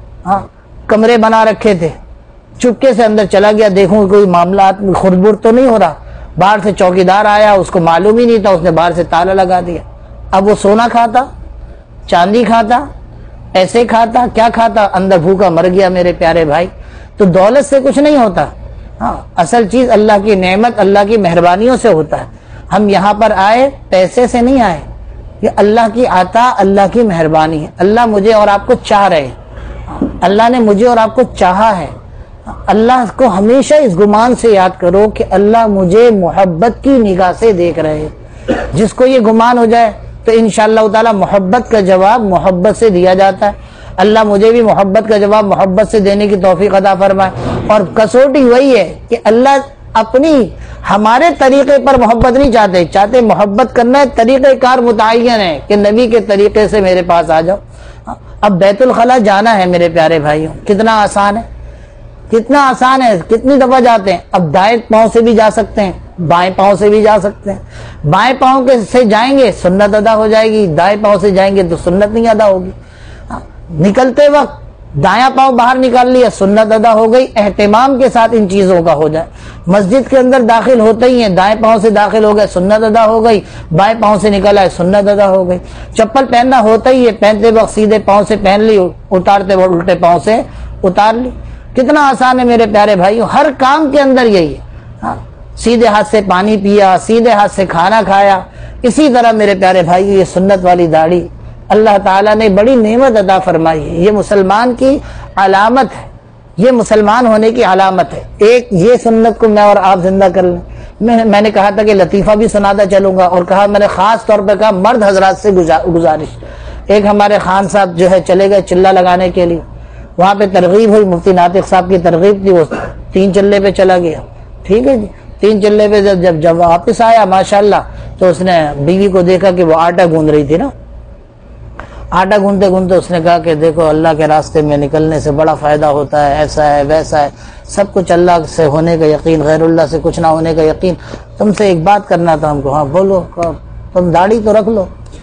کمرے بنا رکھے تھے، چپکے سے اندر چلا گیا، دیکھوں کوئی معاملات میں خربور تو نہیں ہو رہا. باہر سے چوکیدار آیا، اس کو معلوم ہی نہیں تھا، اس نے باہر سے تالا لگا دیا. اب وہ سونا کھاتا، چاندی کھاتا، ایسے کھاتا، کیا کھاتا؟ اندر بھوکا مر گیا میرے پیارے بھائی. تو دولت سے کچھ نہیں ہوتا، ہاں اصل چیز اللہ کی نعمت، اللہ کی مہربانیوں سے ہوتا ہے. ہم یہاں پر آئے پیسے سے نہیں آئے، یہ اللہ کی عطا، اللہ کی مہربانی ہے. اللہ مجھے اور آپ کو چاہ رہے ہیں، اللہ نے مجھے اور آپ کو چاہا ہے. اللہ کو ہمیشہ اس گمان سے یاد کرو کہ اللہ مجھے محبت کی نگاہ سے دیکھ رہے ہیں. جس کو یہ گمان ہو جائے تو انشاءاللہ تعالی محبت کا جواب محبت سے دیا جاتا ہے. اللہ مجھے بھی محبت کا جواب محبت سے دینے کی توفیق عطا فرمائے. اور کسوٹی وہی ہے کہ اللہ اپنی ہمارے طریقے پر محبت نہیں چاہتے محبت کرنا ہے، طریقہ کار متعین ہے کہ نبی کے طریقے سے میرے پاس آ جاؤ۔ اب بیت الخلا جانا ہے میرے پیارے بھائیوں، کتنا آسان ہے، کتنا آسان ہے، کتنی دفعہ جاتے ہیں۔ اب دائیں پاؤں سے بھی جا سکتے ہیں، بائیں پاؤں سے بھی جا سکتے ہیں۔ بائیں پاؤں سے جائیں گے سنت ادا ہو جائے گی، دائیں پاؤں سے جائیں گے تو سنت نہیں ادا ہوگی۔ نکلتے وقت دایاں پاؤں باہر نکال لیا، سنت ادا ہو گئی۔ اہتمام کے ساتھ ان چیزوں کا ہو جائے۔ مسجد کے اندر داخل ہوتے ہی ہیں دائیں پاؤں سے داخل ہو گئے، سنت ادا ہو گئی۔ بائیں پاؤں سے نکلا ہے، سنت ادا ہو گئی۔ چپل پہننا ہوتا ہی ہے، پہنتے وقت سیدھے پاؤں سے پہن لی، اتارتے وقت الٹے پاؤں سے اتار لی۔ کتنا آسان ہے میرے پیارے بھائیوں، ہر کام کے اندر یہی ہے۔ ہاں، سیدھے ہاتھ سے پانی پیا، سیدھے ہاتھ سے کھانا کھایا۔ اسی طرح میرے پیارے بھائی یہ سنت والی داڑھی اللہ تعالیٰ نے بڑی نعمت عطا فرمائی ہے، یہ مسلمان کی علامت ہے، یہ مسلمان ہونے کی علامت ہے۔ ایک یہ سنت کو میں اور آپ زندہ کر لیں۔ میں نے کہا تھا کہ لطیفہ بھی سناتا چلوں گا، اور کہا میں نے خاص طور پہ کہا مرد حضرات سے گزارش۔ ایک ہمارے خان صاحب جو ہے چلے گئے چلہ لگانے کے لیے، وہاں پہ ترغیب ہوئی، مفتی ناطق صاحب کی ترغیب تھی، وہ 3 چلے پہ چلا گیا۔ ٹھیک ہے جی، 3 چلے پہ جب واپس آیا ماشاءاللہ تو اس نے بیوی کو دیکھا کہ وہ آٹا گوندھ رہی تھی نا، آٹا گوندتے گوندتے اس نے کہا کہ دیکھو اللہ کے راستے میں نکلنے سے بڑا فائدہ ہوتا ہے، ایسا ہے ویسا ہے، سب کچھ اللہ سے ہونے کا یقین، غیر اللہ سے کچھ نہ ہونے کا یقین۔ تم سے ایک بات کرنا تھا ہم کو۔ ہاں بولو۔ تم داڑھی تو رکھ لو۔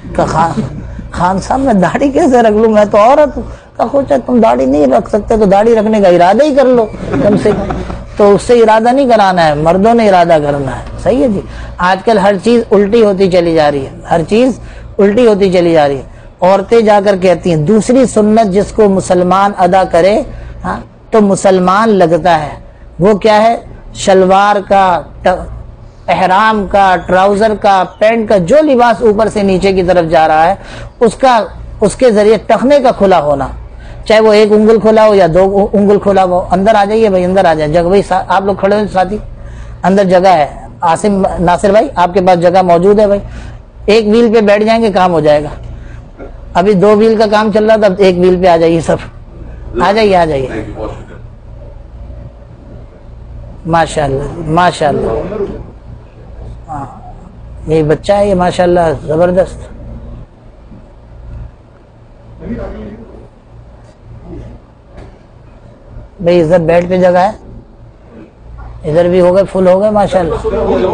خان صاحب میں داڑھی کیسے رکھ لوں، میں تو عورت ہوں۔ سوچا تم داڑھی نہیں رکھ سکتے تو داڑھی رکھنے کا ارادہ ہی کر لو کم سے کم۔ تو اس سے ارادہ نہیں کرانا ہے، مردوں نے ارادہ کرنا ہے۔ صحیح ہے جی۔ آج کل ہر چیز الٹی ہوتی چلی جا رہی ہے، ہر چیز الٹی ہوتی چلی جا رہی ہے۔ عورتیں جا کر کہتی ہیں دوسری سنت جس کو مسلمان ادا کرے ہاں تو مسلمان لگتا ہے۔ وہ کیا ہے؟ شلوار کا، احرام کا، ٹراؤزر کا، پینٹ کا، جو لباس اوپر سے نیچے کی طرف جا رہا ہے اس کے ذریعے ٹخنے کا کھلا ہونا، چاہے وہ 1 انگل کھلا ہو یا 2 انگل کھلا ہو۔ اندر آ جائیے بھائی، اندر آ جائے جگہ، بھائی آپ لوگ کھڑے ہوئے ساتھی، اندر جگہ ہے۔ عاصم ناصر بھائی آپ کے پاس جگہ موجود ہے بھائی، 1 ویل پہ بیٹھ جائیں گے کام ہو جائے گا۔ ابھی 2 ویل کا کام چل رہا تھا، اب 1 ویل پہ آ جائیے سب، آ جائیے آ جائیے۔ ماشاء اللہ ماشاء اللہ، ہاں یہ بچہ ہے یہ ماشاء اللہ زبردست۔ بھائی ادھر بیٹھ پہ جگہ ہے، ادھر بھی ہو گئے، فل ہو گئے ماشاء اللہ،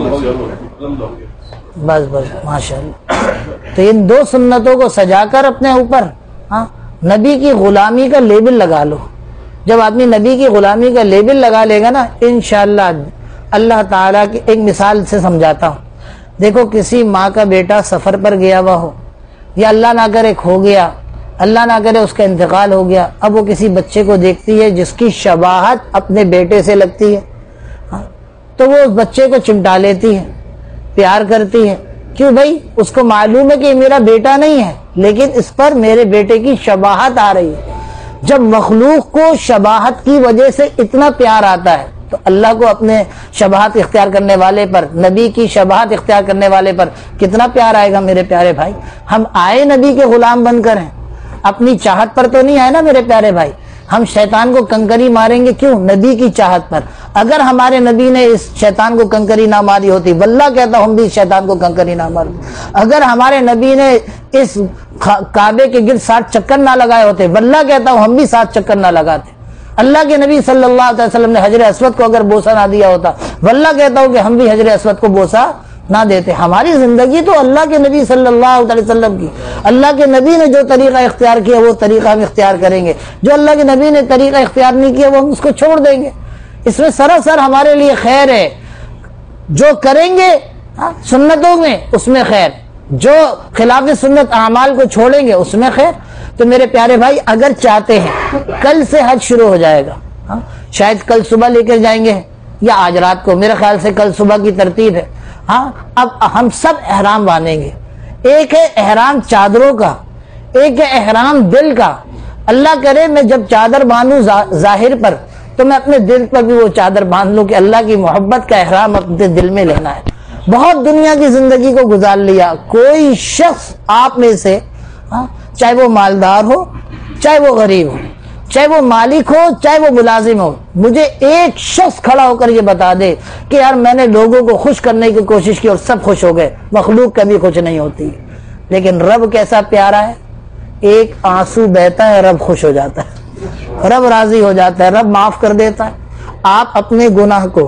بس بس ماشاء اللہ۔ تو ان 2 سنتوں کو سجا کر اپنے اوپر ہاں نبی کی غلامی کا لیبل لگا لو۔ جب آدمی نبی کی غلامی کا لیبل لگا لے گا نا انشاءاللہ، اللہ تعالیٰ کی ایک مثال سے سمجھاتا ہوں۔ دیکھو کسی ماں کا بیٹا سفر پر گیا ہوا ہو، یا اللہ نہ کرے کھو گیا، اللہ نہ کرے اس کا انتقال ہو گیا، اب وہ کسی بچے کو دیکھتی ہے جس کی شباہت اپنے بیٹے سے لگتی ہے تو وہ اس بچے کو چمٹا لیتی ہے، پیار کرتی ہے۔ کیوں بھائی؟ اس کو معلوم ہے کہ یہ میرا بیٹا نہیں ہے لیکن اس پر میرے بیٹے کی شباہت آ رہی ہے۔ جب مخلوق کو شباہت کی وجہ سے اتنا پیار آتا ہے تو اللہ کو اپنے شباہت اختیار کرنے والے پر، نبی کی شباہت اختیار کرنے والے پر کتنا پیار آئے گا میرے پیارے بھائی۔ ہم آئے نبی کے غلام بن کر ہیں، اپنی چاہت پر تو نہیں آئے نا میرے پیارے بھائی۔ ہم شیطان کو کنکری ماریں گے کیوں؟ نبی کی چاہت پر۔ اگر ہمارے نبی نے اس شیطان کو کنکری نہ ماری ہوتی، واللہ کہتا ہوں ہم بھی شیطان کو کنکری نہ مارتے۔ اگر ہمارے نبی نے اس کعبے کے گرد 7 چکر نہ لگائے ہوتے، واللہ کہتا ہوں ہم بھی 7 چکر نہ لگاتے۔ اللہ کے نبی صلی اللہ علیہ وسلم نے حجر اسود کو اگر بوسہ نہ دیا ہوتا، واللہ کہتا ہوں کہ ہم بھی حجر اسود کو بوسہ نہ دیتے۔ ہماری زندگی تو اللہ کے نبی صلی اللہ علیہ وسلم کی، اللہ کے نبی نے جو طریقہ اختیار کیا وہ طریقہ ہم اختیار کریں گے، جو اللہ کے نبی نے طریقہ اختیار نہیں کیا وہ ہم اس کو چھوڑ دیں گے۔ اس میں سراسر ہمارے لیے خیر ہے، جو کریں گے سنتوں میں اس میں خیر، جو خلاف سنت اعمال کو چھوڑیں گے اس میں خیر۔ تو میرے پیارے بھائی اگر چاہتے ہیں کل سے حج شروع ہو جائے گا، شاید کل صبح لے کر جائیں گے یا آج رات کو، میرے خیال سے کل صبح کی ترتیب ہے۔ ہاں اب ہم سب احرام باندھیں گے، ایک ہے احرام چادروں کا، ایک ہے احرام دل کا۔ اللہ کرے میں جب چادر باندھوں ظاہر پر تو میں اپنے دل پر بھی وہ چادر باندھ لوں کہ اللہ کی محبت کا احرام اپنے دل میں لینا ہے۔ بہت دنیا کی زندگی کو گزار لیا، کوئی شخص آپ میں سے چاہے وہ مالدار ہو چاہے وہ غریب ہو، چاہے وہ مالک ہو چاہے وہ ملازم ہو، مجھے ایک شخص کھڑا ہو کر یہ بتا دے کہ یار میں نے لوگوں کو خوش کرنے کی کوشش کی اور سب خوش ہو گئے۔ مخلوق کبھی خوش نہیں ہوتی، لیکن رب کیسا پیارا ہے، ایک آنسو بہتا ہے رب خوش ہو جاتا ہے، رب راضی ہو جاتا ہے، رب معاف کر دیتا ہے۔ آپ اپنے گناہ کو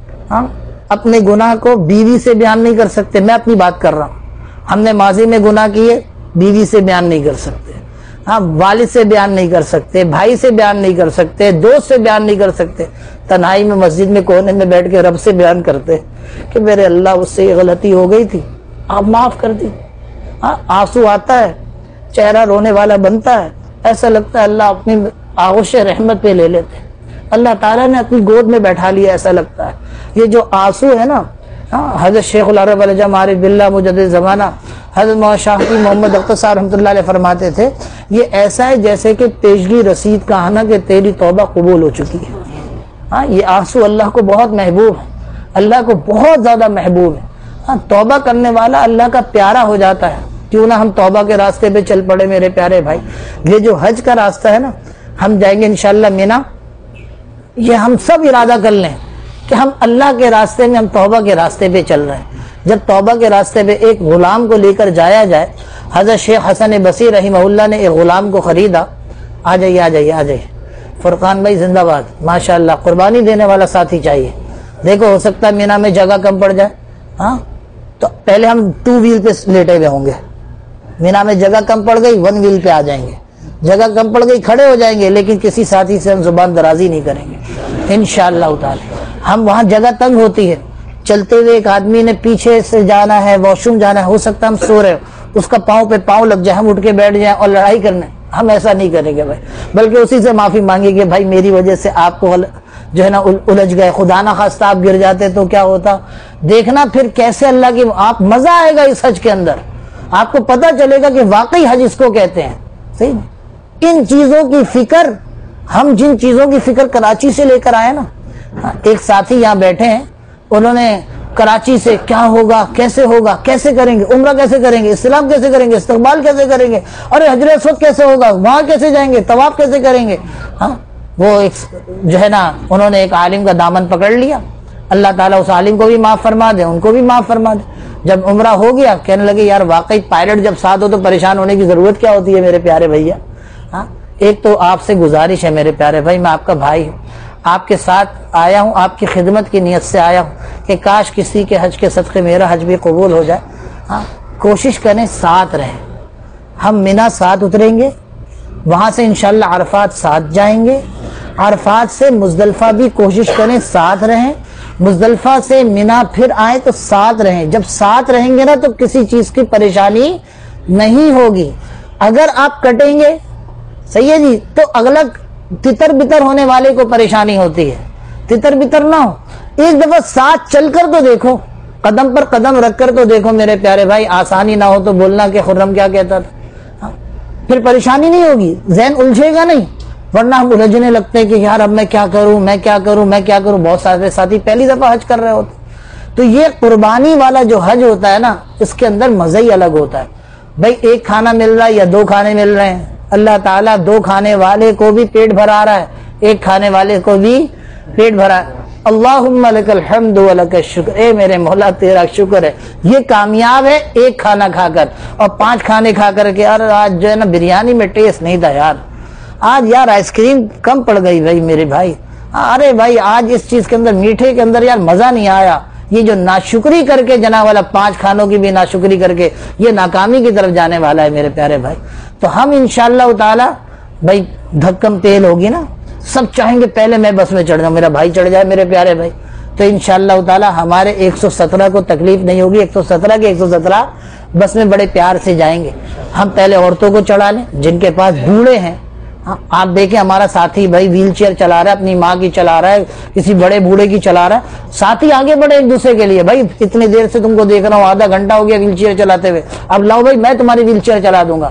اپنے گناہ کو بیوی سے بیان نہیں کر سکتے، میں اپنی بات کر رہا ہوں، ہم نے ماضی میں گناہ کیے، بیوی سے بیان نہیں کر سکتے، والد سے بیان نہیں کر سکتے، بھائی سے بیان نہیں کر سکتے، دوست سے بیان نہیں کر سکتے، تنہائی میں مسجد میں کونے میں بیٹھ کے رب سے بیان کرتے کہ میرے اللہ اس سے یہ غلطی ہو گئی تھی، آپ معاف کر دی۔ آنسو آتا ہے، چہرہ رونے والا بنتا ہے، ایسا لگتا ہے اللہ اپنی آغوش رحمت پہ لے لیتے، اللہ تعالیٰ نے اپنی گود میں بیٹھا لیا، ایسا لگتا ہے۔ یہ جو آنسو ہے نا، حضرت شیخ العرب الجم عارف باللہ مجدد زمانہ حضرت مولانا شاہ محمد اختر صاحب رحمۃ اللہ علیہ فرماتے تھے، یہ ایسا ہے جیسے کہ پیشگی رسید کا آنا کہ تیری توبہ قبول ہو چکی ہے۔ یہ آنسو اللہ کو بہت محبوب ہے، اللہ کو بہت زیادہ محبوب ہے۔ توبہ کرنے والا اللہ کا پیارا ہو جاتا ہے۔ کیوں نہ ہم توبہ کے راستے پہ چل پڑے میرے پیارے بھائی۔ یہ جو حج کا راستہ ہے نا، ہم جائیں گے انشاءاللہ مینا، یہ ہم سب ارادہ کر لیں کہ ہم اللہ کے راستے میں، ہم توبہ کے راستے پہ چل رہے ہیں۔ جب توبہ کے راستے پہ ایک غلام کو لے کر جایا جائے، حضرت شیخ حسن بصری رحمہ اللہ نے ایک غلام کو خریدا۔ آ جائیے آ جائیے آ جائیے، فرقان بھائی زندہ باد، ماشاءاللہ، قربانی دینے والا ساتھی چاہیے۔ دیکھو ہو سکتا ہے مینا میں جگہ کم پڑ جائے، تو پہلے ہم 2 ویل پہ لیٹے ہوئے ہوں گے، مینا میں جگہ کم پڑ گئی 1 ویل پہ آ جائیں گے، جگہ کم پڑ گئی کھڑے ہو جائیں گے، لیکن کسی ساتھی سے ہم زبان درازی نہیں کریں گے انشاءاللہ تعالی۔ ہم وہاں جگہ تنگ ہوتی ہے، چلتے ہوئے ایک آدمی نے پیچھے سے جانا ہے، واش روم جانا ہے، ہو سکتا ہے ہم سو رہے ہو، اس کا پاؤں پہ پاؤں لگ جائے، ہم اٹھ کے بیٹھ جائیں اور لڑائی کرنے، ہم ایسا نہیں کریں گے بھائی، بلکہ اسی سے معافی مانگیں گے، بھائی میری وجہ سے آپ کو جو ہے نا الجھ گئے، خدا نہ خواستہ آپ گر جاتے تو کیا ہوتا۔ دیکھنا پھر کیسے اللہ کی آپ مزہ آئے گا اس حج کے اندر، آپ کو پتہ چلے گا کہ واقعی حج اس کو کہتے ہیں۔ صحیح، ان چیزوں کی فکر، ہم جن چیزوں کی فکر کراچی سے لے کر آئے نا، ایک ساتھی یہاں بیٹھے ہیں، انہوں نے کراچی سے کیا ہوگا، کیسے ہوگا، کیسے کریں گے، عمرہ کیسے کریں گے، استلام کیسے کریں گے، استقبال کیسے کریں گے، اور حجر اسود کیسے ہوگا، وہاں کیسے جائیں گے، طواف کیسے کریں گے۔ وہ ایک جو ہے نا، انہوں نے ایک عالم کا دامن پکڑ لیا، اللہ تعالیٰ اس عالم کو بھی معاف فرما دے، ان کو بھی معاف فرما دے۔ جب عمرہ ہو گیا کہنے لگے یار واقعی پائلٹ جب ساتھ ہو تو پریشان ہونے کی ضرورت کیا ہوتی ہے میرے پیارے بھیا۔ ایک تو آپ سے گزارش ہے میرے پیارے بھائی، میں آپ کا بھائی ہوں، آپ کے ساتھ آیا ہوں، آپ کی خدمت کی نیت سے آیا ہوں کہ کاش کسی کے حج کے صدقے میرا حج بھی قبول ہو جائے۔ کوشش کریں ساتھ رہیں، ہم مینا ساتھ اتریں گے، وہاں سے انشاءاللہ عرفات ساتھ جائیں گے، عرفات سے مزدلفہ بھی کوشش کریں ساتھ رہیں، مزدلفہ سے مینا پھر آئیں تو ساتھ رہیں۔ جب ساتھ رہیں گے نا تو کسی چیز کی پریشانی نہیں ہوگی۔ اگر آپ کٹیں گے، صحیح ہے جی، تو اگلا تتر بتر ہونے والے کو پریشانی ہوتی ہے، تتر بتر نہ ہو، ایک دفعہ ساتھ چل کر تو دیکھو، قدم پر قدم رکھ کر تو دیکھو میرے پیارے بھائی، آسانی نہ ہو تو بولنا کہ خرم کیا کہتا تھا، پھر پریشانی نہیں ہوگی، ذہن الجھے گا نہیں، ورنہ ہم الجھنے لگتے ہیں کہ یار اب میں کیا کروں، میں کیا کروں، میں کیا کروں۔ بہت سارے ساتھی پہلی دفعہ حج کر رہے ہوتے، تو یہ قربانی والا جو حج ہوتا ہے نا، اس کے اندر مزہ ہی الگ ہوتا ہے۔ بھائی ایک کھانا مل رہا ہے یا 2 کھانے مل رہے ہیں، اللہ تعالیٰ 2 کھانے والے کو بھی پیٹ بھرا رہا ہے، ایک کھانے والے کو بھی پیٹ بھرا ہے۔ اللہم لک الحمد ولک الشکر، اے میرے مولا تیرا شکر ہے، یہ کامیاب ہے ایک کھانا کھا کر، اور 5 کھانے کھا کر کے یار آج جو ہے نا بریانی میں ٹیسٹ نہیں تھا یار، آج یار آئس کریم کم پڑ گئی بھائی میرے بھائی، ارے بھائی آج اس چیز کے اندر میٹھے کے اندر یار مزہ نہیں آیا۔ یہ جو ناشکری کر کے جناب والا 5 کھانوں کی بھی ناشکری کر کے یہ ناکامی کی طرف جانے والا ہے میرے پیارے بھائی۔ تو ہم انشاءاللہ تعالی بھائی دھکم تیل ہوگی نا، سب چاہیں گے پہلے میں بس میں چڑھ جاؤں، میرا بھائی چڑھ جائے میرے پیارے بھائی، تو انشاءاللہ تعالی ہمارے 117 کو تکلیف نہیں ہوگی، 117 کے 117 بس میں بڑے پیار سے جائیں گے۔ ہم پہلے عورتوں کو چڑھا لیں جن کے پاس بوڑھے ہیں، آپ دیکھیں ہمارا ساتھی بھائی ویل چیئر چلا رہا ہے، اپنی ماں کی چلا رہا ہے، کسی بڑے بوڑھے کی چلا رہا ہے، ساتھی آگے بڑھے ایک دوسرے کے لیے، بھائی اتنی دیر سے تم کو دیکھ رہا ہوں، آدھا گھنٹہ ہو گیا ویل چیئر چلاتے ہوئے، اب لاؤ بھائی میں تمہاری ویل چیئر چلا دوں گا،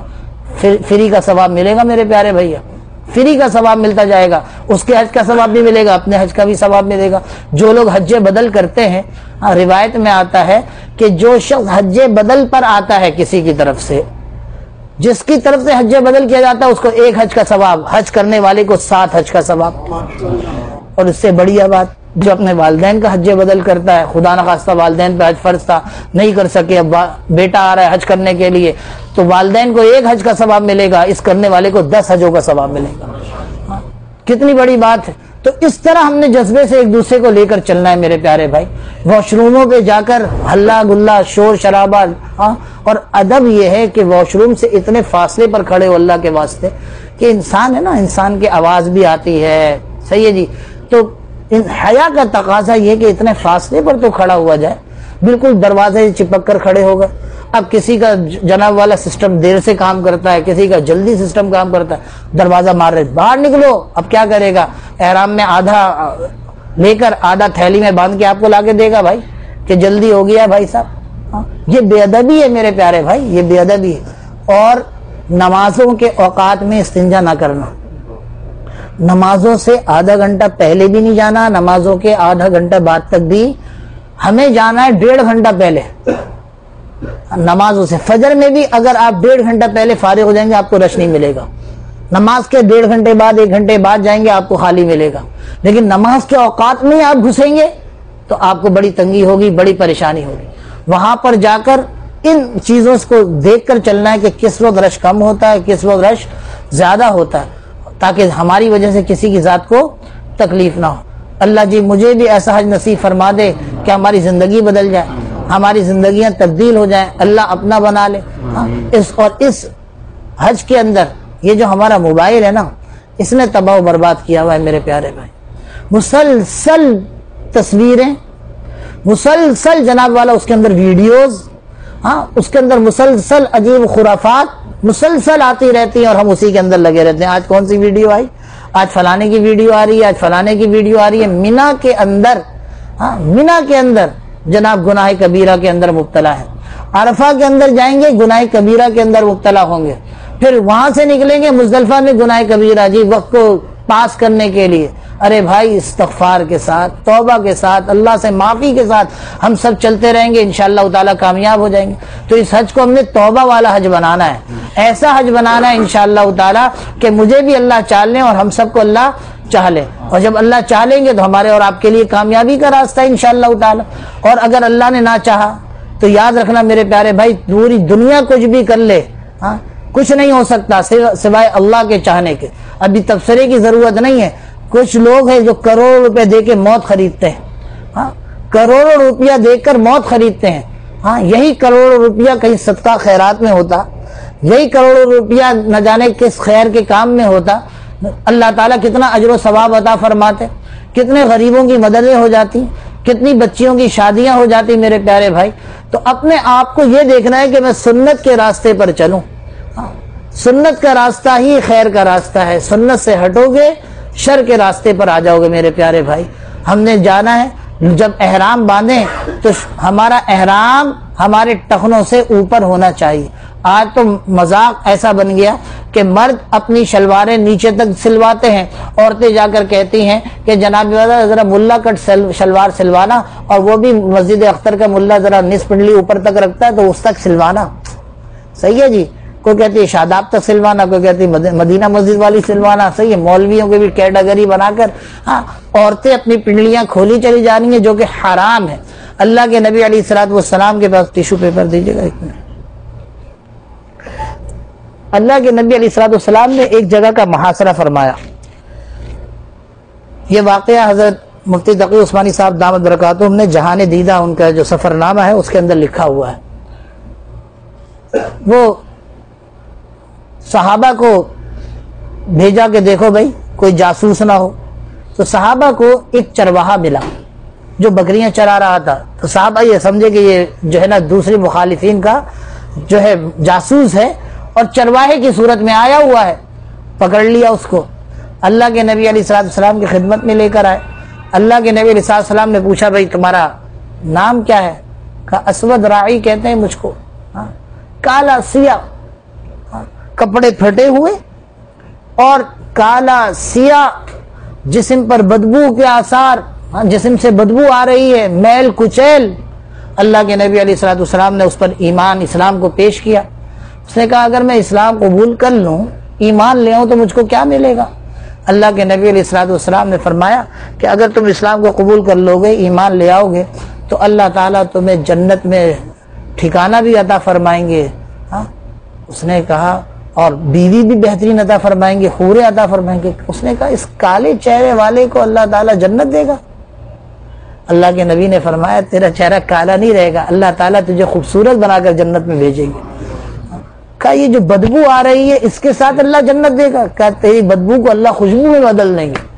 فری کا ثواب ملے گا میرے پیارے بھیا، فری کا ثواب ملتا جائے گا، اس کے حج کا ثواب بھی ملے گا، اپنے حج کا بھی ثواب ملے گا۔ جو لوگ حج بدل کرتے ہیں، روایت میں آتا ہے کہ جو شخص حج بدل پر آتا ہے کسی کی طرف سے، جس کی طرف سے حج بدل کیا جاتا ہے اس کو 1 حج کا ثواب، حج کرنے والے کو 7 حج کا ثواب. اور اس سے بڑھیا بات جو اپنے والدین کا حج بدل کرتا ہے، خدا نخواستہ والدین پہ حج فرض تھا نہیں کر سکے، اب بیٹا آ رہا ہے حج کرنے کے لیے، تو والدین کو 1 حج کا ثواب ملے گا، اس کرنے والے کو 10 حجوں کا ثواب ملے گا. کتنی بڑی بات ہے. تو اس طرح ہم نے جذبے سے ایک دوسرے کو لے کر چلنا ہے میرے پیارے بھائی. واش روموں پہ جا کر ہلا گلا شور شرابہ، اور ادب یہ ہے کہ واش روم سے اتنے فاصلے پر کھڑے ہو اللہ کے واسطے کہ انسان ہے نا، انسان کی آواز بھی آتی ہے، صحیح ہے جی. تو حیا کا تقاضا یہ کہ اتنے فاصلے پر تو کھڑا ہوا جائے، بالکل دروازے چپک کر کھڑے ہوگا. اب کسی کا جناب والا سسٹم دیر سے کام کرتا ہے، کسی کا جلدی سسٹم کام کرتا ہے، دروازہ مار رہے باہر نکلو. اب کیا کرے گا؟ احرام میں آدھا لے کر آدھا تھیلی میں باندھ کے آپ کو لا کے دے گا بھائی کہ جلدی ہو گیا بھائی صاحب. یہ بے ادبی ہے میرے پیارے بھائی، یہ بے ادبی ہے. اور نمازوں کے اوقات میں استنجا نہ کرنا، نمازوں سے آدھا گھنٹہ پہلے بھی نہیں جانا، نمازوں کے آدھا گھنٹہ بعد تک بھی. ہمیں جانا ہے 1.5 گھنٹہ پہلے نمازوں سے. فجر میں بھی اگر آپ 1.5 گھنٹہ پہلے فارغ ہو جائیں گے آپ کو رش نہیں ملے گا. نماز کے 1.5 گھنٹے بعد 1 گھنٹے بعد جائیں گے آپ کو خالی ملے گا. لیکن نماز کے اوقات میں آپ گھسیں گے تو آپ کو بڑی تنگی ہوگی، بڑی پریشانی ہوگی. وہاں پر جا کر ان چیزوں کو دیکھ کر چلنا ہے کہ کس وقت رش کم ہوتا ہے، کس وقت رش زیادہ ہوتا ہے، تاکہ ہماری وجہ سے کسی کی ذات کو تکلیف نہ ہو. اللہ جی مجھے بھی ایسا حج نصیب فرما دے کہ ہماری زندگی بدل جائے، ہماری زندگیاں تبدیل ہو جائیں، اللہ اپنا بنا لے. اس حج کے اندر یہ جو ہمارا موبائل ہے نا، اس نے تباہ و برباد کیا ہوا ہے میرے پیارے بھائی. مسلسل تصویریں، مسلسل جناب والا اس کے اندر ویڈیوز، اس کے اندر مسلسل عجیب خرافات مسلسل آتی رہتی ہیں اور ہم اسی کے اندر لگے رہتے ہیں. آج کون سی ویڈیو آئی، آج فلانے کی ویڈیو آ رہی ہے، آج فلانے کی ویڈیو آ رہی ہے. مینا کے اندر، مینا کے اندر جناب گناہ کبیرہ کے اندر مبتلا ہے. عرفہ کے اندر جائیں گے گناہ کبیرہ کے اندر مبتلا ہوں گے. پھر وہاں سے نکلیں گے مزدلفہ میں گناہ کبیرہ جی وقت کو پاس کرنے کے لیے. ارے بھائی استغفار کے ساتھ، توبہ کے ساتھ، اللہ سے معافی کے ساتھ ہم سب چلتے رہیں گے، انشاءاللہ تعالیٰ کامیاب ہو جائیں گے. تو اس حج کو ہم نے توبہ والا حج بنانا ہے، ایسا حج بنانا ہے انشاءاللہ تعالیٰ کہ مجھے بھی اللہ چاہ لیں اور ہم سب کو اللہ چاہ لے. اور جب اللہ چاہ لیں گے تو ہمارے اور آپ کے لیے کامیابی کا راستہ ہے انشاءاللہ تعالیٰ. اور اگر اللہ نے نہ چاہا تو یاد رکھنا میرے پیارے بھائی، پوری دنیا کچھ بھی کر لے، کچھ نہیں ہو سکتا سوائے اللہ کے چاہنے کے. ابھی تبصرے کی ضرورت نہیں ہے. کچھ لوگ ہیں جو کروڑوں روپے دے کے موت خریدتے ہیں، کروڑوں روپیہ دے کر موت خریدتے ہیں. یہی کروڑوں روپیہ کہیں صدقہ خیرات میں ہوتا، یہی کروڑوں روپیہ نہ جانے کس خیر کے کام میں ہوتا، اللہ تعالیٰ کتنا اجر و ثواب عطا فرماتے، کتنے غریبوں کی مددیں ہو جاتی، کتنی بچیوں کی شادیاں ہو جاتی میرے پیارے بھائی. تو اپنے آپ کو یہ دیکھنا ہے کہ میں سنت کے راستے پر چلوں. سنت کا راستہ ہی خیر کا راستہ ہے. سنت سے ہٹو گے شر کے راستے پر آ جاؤ گے میرے پیارے بھائی. ہم نے جانا ہے، جب احرام باندھیں تو ہمارا احرام ہمارے ٹخنوں سے اوپر ہونا چاہیے. آج تو مذاق ایسا بن گیا کہ مرد اپنی شلواریں نیچے تک سلواتے ہیں، عورتیں جا کر کہتی ہیں کہ جناب ذرا ملا کٹ شلوار سلوانا، اور وہ بھی مسجد اختر کا ملا ذرا نصف پنڈلی اوپر تک رکھتا ہے تو اس تک سلوانا. صحیح ہے جی. کوئی کہتی ہے شاداب تک سلوانا، کوئی کہتی ہے مدینہ مسجد والی سلوانا. صحیح ہے. مولویوں کے بھی کیٹیگری بنا کر عورتیں اپنی پنڈلیاں کھولی چلی جا رہی ہیں جو کہ حرام ہے. اللہ کے نبی علیہ الصلوۃ والسلام کے پاس ٹیشو پیپر دیجیے گا ایک منٹ. اللہ کے نبی علیہ الصلوۃ والسلام نے ایک جگہ کا محاصرہ فرمایا. یہ واقعہ حضرت مفتی تقی عثمانی صاحب دامت برکاتہم نے جہان دیدہ ان کا جو سفر نامہ ہے اس کے اندر لکھا ہوا ہے. وہ صحابہ کو بھیجا کہ دیکھو بھائی کوئی جاسوس نہ ہو. تو صحابہ کو ایک چرواہا ملا جو بکریاں چرا رہا تھا. تو صحابہ یہ سمجھے کہ یہ جو ہے نا دوسری مخالفین کا جو ہے جاسوس ہے اور چرواہے کی صورت میں آیا ہوا ہے. پکڑ لیا اس کو، اللہ کے نبی علیہ الصلوۃ والسلام کی خدمت میں لے کر آئے. اللہ کے نبی علیہ الصلوۃ والسلام نے پوچھا بھائی تمہارا نام کیا ہے؟ کہا اسود راعی کہتے ہیں مجھ کو. کالا سیاہ، کپڑے پھٹے ہوئے اور کالا سیاہ، جسم پر بدبو کے آثار، جسم سے بدبو آ رہی ہے، میل کچیل. اللہ کے نبی علیہ الصلوۃ والسلام نے اس پر ایمان اسلام کو پیش کیا. اس نے کہا اگر میں اسلام قبول کر لوں، ایمان لے آؤں، تو مجھ کو کیا ملے گا؟ اللہ کے نبی علیہ الصلوۃ والسلام نے فرمایا کہ اگر تم اسلام کو قبول کر لو گے، ایمان لے آؤ گے، تو اللہ تعالیٰ تمہیں جنت میں ٹھکانہ بھی عطا فرمائیں گے۔ ہاں، اس نے کہا اور بیوی بھی بہترین عطا فرمائیں گے، حوریں عطا فرمائیں گے۔ اس نے کہا اس کالے چہرے والے کو اللہ تعالیٰ جنت دے گا؟ اللہ کے نبی نے فرمایا تیرا چہرہ کالا نہیں رہے گا، اللہ تعالیٰ تجھے خوبصورت بنا کر جنت میں بھیجیں گے۔ کہا یہ جو بدبو آ رہی ہے اس کے ساتھ اللہ جنت دے گا؟ کہا تیری بدبو کو اللہ خوشبو میں بدل دیں گے۔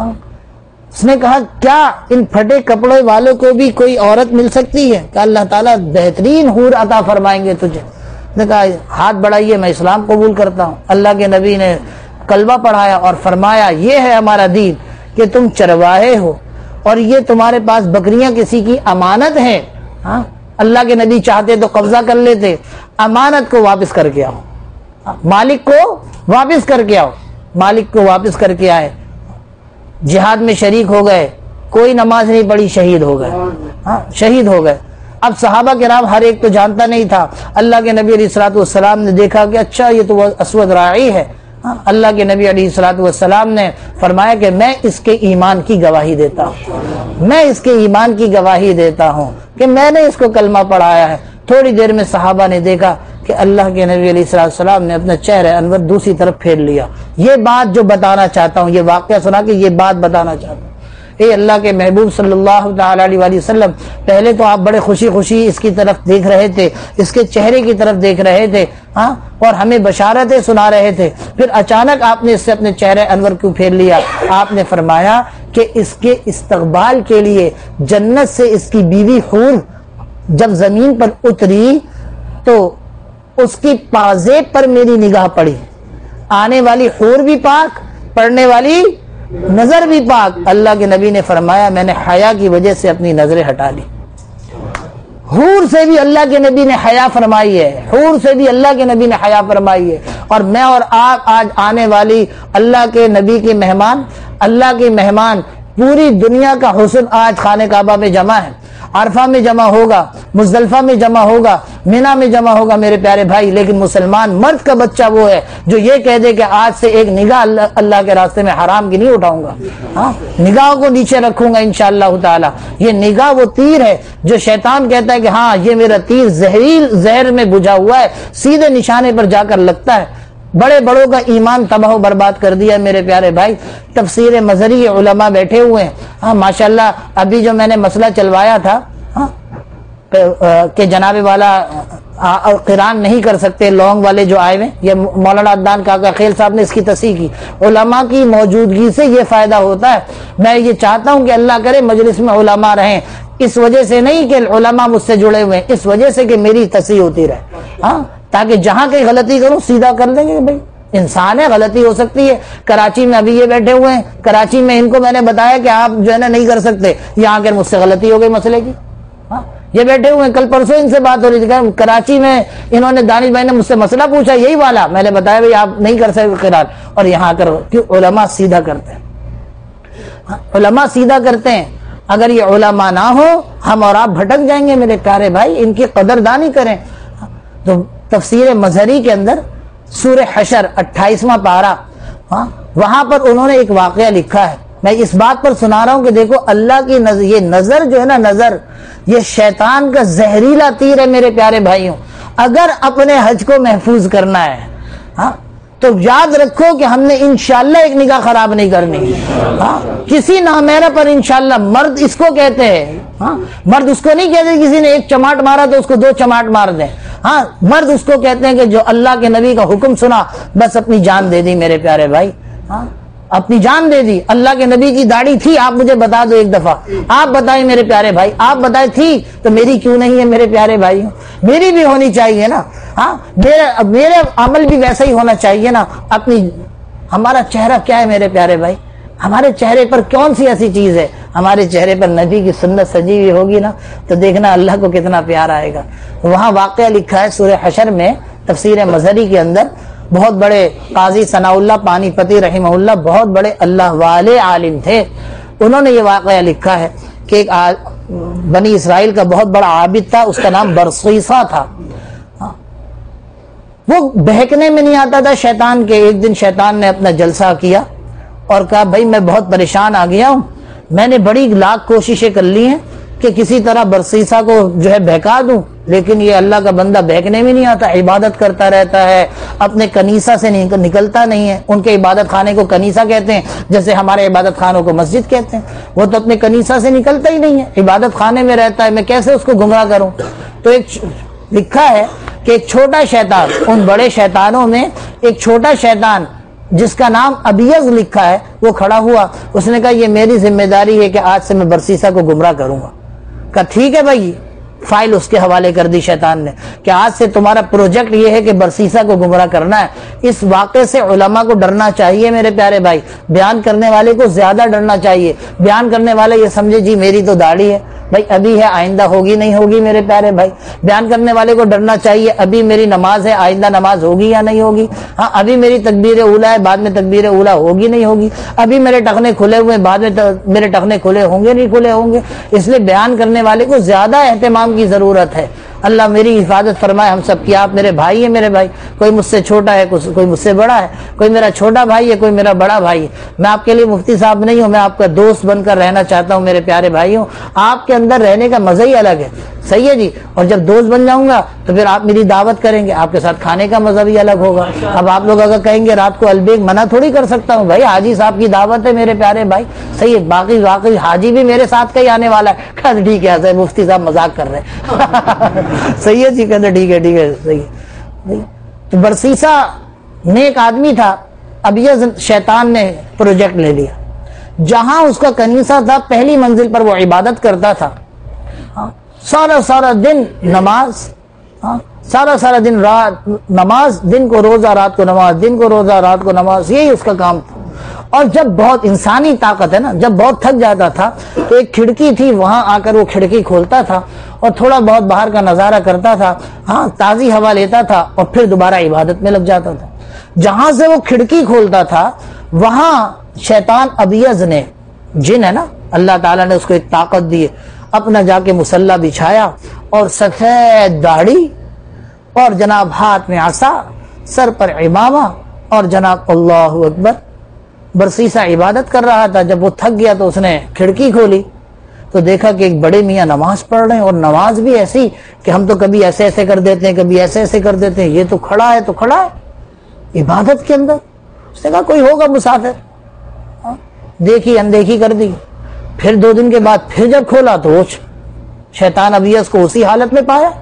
اس نے کہا کیا ان پھٹے کپڑے والوں کو بھی کوئی عورت مل سکتی ہے؟ کہ اللہ تعالیٰ بہترین حور عطا فرمائیں گے تجھے۔ اس نے کہا ہاتھ بڑھائیے، میں اسلام قبول کرتا ہوں۔ اللہ کے نبی نے کلمہ پڑھایا اور فرمایا یہ ہے ہمارا دین کہ تم چرواہے ہو اور یہ تمہارے پاس بکریاں کسی کی امانت ہیں۔ ہاں، اللہ کے نبی چاہتے تو قبضہ کر لیتے، امانت کو واپس کر کے آؤ، مالک کو واپس کر کے آؤ۔ مالک کو واپس کر کے آئے، جہاد میں شریک ہو گئے، کوئی نماز نہیں پڑھی، شہید ہو گئے۔ ہاں، شہید ہو گئے۔ اب صحابہ کرام ہر ایک تو جانتا نہیں تھا، اللہ کے نبی علیہ الصلوۃ والسلام نے دیکھا کہ اچھا یہ تو اسود راعی ہے۔ اللہ کے نبی علیہ الصلوۃ والسلام نے فرمایا کہ میں اس کے ایمان کی گواہی دیتا ہوں، میں اس کے ایمان کی گواہی دیتا ہوں کہ میں نے اس کو کلمہ پڑھایا ہے۔ تھوڑی دیر میں صحابہ نے دیکھا کہ اللہ کے نبی علیہ الصلوۃ والسلام نے اپنا چہرہ انور دوسری طرف پھیر لیا۔ یہ بات جو بتانا چاہتا ہوں، یہ واقعہ سنا کہ یہ بات بتانا چاہتا ہوں، اے اللہ کے محبوب صلی اللہ تعالی علیہ وآلہ وسلم، پہلے تو آپ بڑے خوشی خوشی اس کی طرف دیکھ رہے تھے، اس کے چہرے کی طرف دیکھ رہے تھے، ہاں، اور ہمیں بشارتیں سنا رہے تھے، پھر اچانک آپ نے اس سے اپنے چہرے انور کیوں پھیر لیا؟ آپ نے فرمایا کہ اس کے استقبال کے لیے جنت سے اس کی بیوی حور جب زمین پر اتری تو اس کی پازیب پر میری نگاہ پڑی، آنے والی حور بھی پاک، پڑھنے والی نظر بھی پاک۔ اللہ کے نبی نے فرمایا میں نے حیا کی وجہ سے اپنی نظریں ہٹا لی۔ حور سے بھی اللہ کے نبی نے حیا فرمائی ہے، حور سے بھی اللہ کے نبی نے حیا فرمائی ہے۔ اور میں اور آپ آج آنے والی اللہ کے نبی کے مہمان، اللہ کے مہمان، پوری دنیا کا حسن آج خانہ کعبہ میں جمع ہے، عرفہ میں جمع ہوگا، مزدلفہ میں جمع ہوگا، مینا میں جمع ہوگا میرے پیارے بھائی، لیکن مسلمان مرد کا بچہ وہ ہے جو یہ کہہ دے کہ آج سے ایک نگاہ اللہ کے راستے میں حرام کی نہیں اٹھاؤں گا، ہاں، نگاہوں کو نیچے رکھوں گا انشاءاللہ تعالی۔ یہ نگاہ وہ تیر ہے جو شیطان کہتا ہے کہ ہاں یہ میرا تیر زہر میں بجھا ہوا ہے، سیدھے نشانے پر جا کر لگتا ہے۔ بڑے بڑوں کا ایمان تباہ و برباد کر دیا میرے پیارے بھائی۔ تفسیر مظہری علماء بیٹھے ہوئے ہیں، ہاں ماشاءاللہ۔ ابھی جو میں نے مسئلہ چلوایا تھا کہ جناب والا قران نہیں کر سکتے، لونگ والے جو آئے ہوئے، یہ مولانا عدنان کاکا خیل صاحب نے اس کی تصحیح کی۔ علماء کی موجودگی سے یہ فائدہ ہوتا ہے۔ میں یہ چاہتا ہوں کہ اللہ کرے مجلس میں علماء رہیں، اس وجہ سے نہیں کہ علماء مجھ سے جڑے ہوئے ہیں، اس وجہ سے کہ میری تصحیح ہوتی رہے، ہاں، تاکہ جہاں کہیں غلطی کروں سیدھا کر دیں گے۔ بھائی انسان ہے، غلطی ہو سکتی ہے۔ کراچی میں ابھی یہ بیٹھے ہوئے ہیں، کراچی میں ان کو میں نے بتایا کہ آپ جو ہے نا نہیں کر سکتے، یہاں کر مجھ سے غلطی ہو گئی مسئلے کی، ہاں، یہ بیٹھے ہوئے ہیں، کل پرسوں ان سے بات ہو رہی تھی، کراچی میں انہوں نے دانش بھائی نے مجھ سے مسئلہ پوچھا یہی والا، میں نے بتایا بھائی آپ نہیں کر سکتے قرار، اور یہاں کر کیوں؟ علماء سیدھا کرتے ہیں، علماء سیدھا کرتے ہیں۔ اگر یہ علماء نہ ہو ہم اور آپ بھٹک جائیں گے میرے پیارے بھائی، ان کی قدردانی کریں۔ تو تفسیر مظہری کے اندر سورہ حشر 28واں پارہ، ہاں، وہاں پر انہوں نے ایک واقعہ لکھا ہے۔ میں اس بات پر سنا رہا ہوں کہ دیکھو اللہ کی نظر، یہ نظر جو ہے نا، نظر یہ شیطان کا زہریلا تیر ہے میرے پیارے بھائیوں۔ اگر اپنے حج کو محفوظ کرنا ہے، ہاں، تو یاد رکھو کہ ہم نے انشاءاللہ ایک نگاہ خراب نہیں کرنی، ہاں، کسی نامیرا پر انشاءاللہ۔ مرد اس کو کہتے ہیں، ہاں، مرد اس کو نہیں کہتے کسی نے ایک چماٹ مارا تو اس کو 2 چماٹ مار دیں، ہاں، مرد اس کو کہتے ہیں کہ جو اللہ کے نبی کا حکم سنا بس اپنی جان دے دی میرے پیارے بھائی، ہاں، اپنی جان دے دی۔ اللہ کے نبی کی داڑھی تھی، آپ مجھے بتا دو ایک دفعہ، آپ بتائیں میرے پیارے بھائی، آپ بتائیں تھی تو میری کیوں نہیں ہے میرے پیارے بھائی؟ میری بھی ہونی چاہیے نا، ہاں، میرے عمل بھی ویسا ہی ہونا چاہیے نا۔ اپنی ہمارا چہرہ کیا ہے میرے پیارے بھائی؟ ہمارے چہرے پر کون سی ایسی چیز ہے؟ ہمارے چہرے پر نبی کی سنت سجی ہوئی ہوگی نا، تو دیکھنا اللہ کو کتنا پیار آئے گا۔ وہاں واقعہ لکھا ہے سورہ حشر میں، تفسیر مظہری کے اندر، بہت بڑے قاضی ثناء اللہ پانی پتی رحمہ اللہ، بہت بڑے اللہ والے عالم تھے، انہوں نے یہ واقعہ لکھا ہے کہ ایک بنی اسرائیل کا بہت بڑا عابد تھا، اس کا نام برصیصہ تھا۔ وہ بہکنے میں نہیں آتا تھا شیطان کے. ایک دن شیطان نے اپنا جلسہ کیا اور کہا بھائی میں بہت پریشان آ گیا ہوں, میں نے بڑی لاکھ کوششیں کر لی ہیں کہ کسی طرح برسیسا کو جو ہے بہکا دوں, لیکن یہ اللہ کا بندہ بہکنے میں نہیں آتا, عبادت کرتا رہتا ہے, اپنے کنیسہ سے نکلتا نہیں ہے. ان کے عبادت خانے کو کنیسہ کہتے ہیں, جیسے ہمارے عبادت خانوں کو مسجد کہتے ہیں. وہ تو اپنے کنیسہ سے نکلتا ہی نہیں ہے, عبادت خانے میں رہتا ہے, میں کیسے اس کو گمراہ کروں. تو ایک لکھا ہے کہ ایک چھوٹا شیطان, ان بڑے شیطانوں میں ایک چھوٹا شیطان جس کا نام ابیض لکھا ہے, وہ کھڑا ہوا. اس نے کہا یہ میری ذمہ داری ہے کہ آج سے میں برسیسا کو گمراہ کروں گا. کہا ٹھیک ہے بھائی, فائل اس کے حوالے کر دی شیطان نے کہ آج سے تمہارا پروجیکٹ یہ ہے کہ برسیسا کو گمراہ کرنا ہے. اس واقعے سے علماء کو ڈرنا چاہیے میرے پیارے بھائی, بیان کرنے والے کو زیادہ ڈرنا چاہیے. بیان کرنے والے یہ سمجھے جی میری تو داڑھی ہے, بھائی ابھی ہے, آئندہ ہوگی نہیں ہوگی میرے پیارے بھائی. بیان کرنے والے کو ڈرنا چاہیے ابھی میری نماز ہے, آئندہ نماز ہوگی یا نہیں ہوگی. ہاں ابھی میری تکبیر اولا ہے, بعد میں تکبیر اولا ہوگی نہیں ہوگی. ابھی میرے ٹخنے کھلے ہوئے, بعد میں میرے ٹخنے کھلے ہوں گے نہیں کھلے ہوں گے. اس لیے بیان کرنے والے کو زیادہ اہتمام کی ضرورت ہے. اللہ میری حفاظت فرمائے ہم سب کی. آپ میرے بھائی ہیں, میرے بھائی, کوئی مجھ سے چھوٹا ہے, کوئی مجھ سے بڑا ہے, کوئی میرا چھوٹا بھائی ہے, کوئی میرا بڑا بھائی ہے. میں آپ کے لیے مفتی صاحب نہیں ہوں, میں آپ کا دوست بن کر رہنا چاہتا ہوں میرے پیارے بھائیوں. آپ کے اندر رہنے کا مزہ ہی الگ ہے, صحیح ہے جی. اور جب دوست بن جاؤں گا تو پھر آپ میری دعوت کریں گے, آپ کے ساتھ کھانے کا مزہ بھی الگ ہوگا. اب آپ لوگ اگر کہیں گے رات کو البیگ منع تھوڑی کر سکتا ہوں, بھائی حاجی صاحب کی دعوت ہے میرے پیارے بھائی, صحیح ہے. باقی حاجی بھی میرے ساتھ کا ہی آنے والا ہے. کہا ٹھیک ہے مفتی صاحب مذاق کر رہے ہیں. صحیح ہے جی, کہتے ٹھیک ہے صحیح ہے. تو برسیسا نیک آدمی تھا, اب یہ شیطان نے پروجیکٹ لے لیا. جہاں اس کا کنیسہ تھا پہلی منزل پر وہ عبادت کرتا تھا, سارا دن نماز, سارا دن رات نماز, دن کو روزہ رات کو نماز, دن کو روزہ رات کو نماز, یہی اس کا کام تھا. اور جب بہت انسانی طاقت ہے نا, جب بہت تھک جاتا تھا تو ایک کھڑکی تھی, وہاں آ کر وہ کھڑکی کھولتا تھا اور تھوڑا بہت باہر کا نظارہ کرتا تھا, ہاں تازی ہوا لیتا تھا اور پھر دوبارہ عبادت میں لگ جاتا تھا. جہاں سے وہ کھڑکی کھولتا تھا وہاں شیطان ابیض نے, جن ہے نا, اللہ تعالیٰ نے اس کو ایک طاقت دی, اپنا جا کے مصلی بچھایا اور سفید داڑھی اور جناب ہاتھ میں عصا, سر پر عمامہ اور جناب اللہ اکبر برسیسا عبادت کر رہا تھا. جب وہ تھک گیا تو اس نے کھڑکی کھولی تو دیکھا کہ ایک بڑے میاں نماز پڑھ رہے ہیں, اور نماز بھی ایسی کہ ہم تو کبھی ایسے ایسے کر دیتے ہیں, کبھی ایسے ایسے کر دیتے ہیں, یہ تو کھڑا ہے تو کھڑا ہے عبادت کے اندر. اس نے کہا کوئی ہوگا مسافر, دیکھی اندیکھی کر دی. پھر 2 دن کے بعد پھر جب کھولا تو وہ شیطان ابیض کو اسی حالت میں پایا.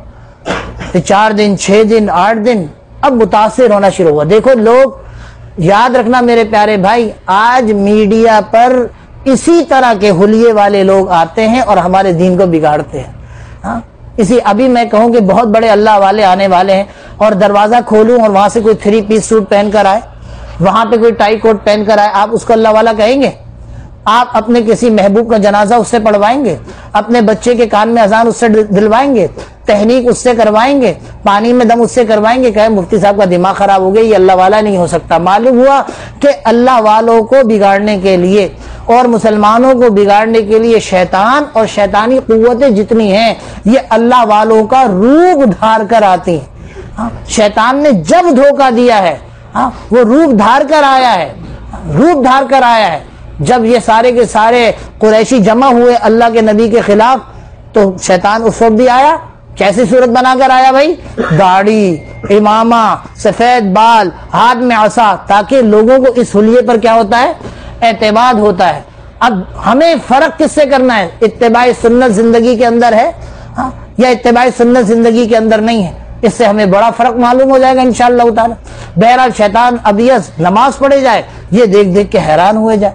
4 دن 6 دن 8 دن اب متاثر ہونا شروع ہوا. دیکھو لوگ, یاد رکھنا میرے پیارے بھائی, آج میڈیا پر اسی طرح کے حلیے والے لوگ آتے ہیں اور ہمارے دین کو بگاڑتے ہیں. ابھی میں کہوں کہ بہت بڑے اللہ والے آنے والے ہیں اور دروازہ کھولوں اور وہاں سے کوئی 3 پیس سوٹ پہن کر آئے, وہاں پہ کوئی ٹائی کوٹ پہن کر آئے, آپ اس کو اللہ والا کہیں گے؟ آپ اپنے کسی محبوب کا جنازہ اس سے پڑھوائیں گے؟ اپنے بچے کے کان میں اذان اس سے دلوائیں گے؟ تحریک اس سے کروائیں گے؟ پانی میں دم اس سے کروائیں گے؟ کہے مفتی صاحب کا دماغ خراب ہو گیا, یہ اللہ والا نہیں ہو سکتا. معلوم ہوا کہ اللہ والوں کو بگاڑنے کے لیے اور مسلمانوں کو بگاڑنے کے لیے شیطان اور شیطانی قوتیں جتنی ہیں یہ اللہ والوں کا روپ دھار کر آتی ہیں. شیطان نے جب دھوکہ دیا ہے وہ روپ دھار کر آیا ہے, روپ دھار کر آیا ہے. جب یہ سارے کے سارے قریشی جمع ہوئے اللہ کے نبی کے خلاف تو شیطان اس وقت بھی آیا. کیسی صورت بنا کر آیا بھائی؟ داڑھی, امامہ, سفید بال, ہاتھ میں عصا, تاکہ لوگوں کو اس حلیے پر کیا ہوتا ہے؟ اعتماد ہوتا ہے. اب ہمیں فرق کس سے کرنا ہے؟ اتباع سنت زندگی کے اندر ہے یا اتباع سنت زندگی کے اندر نہیں ہے؟ اس سے ہمیں بڑا فرق معلوم ہو جائے گا انشاءاللہ تعالی. بہرحال شیطان ابیض نماز پڑھے جائے, یہ دیکھ دیکھ کے حیران ہوئے جائے.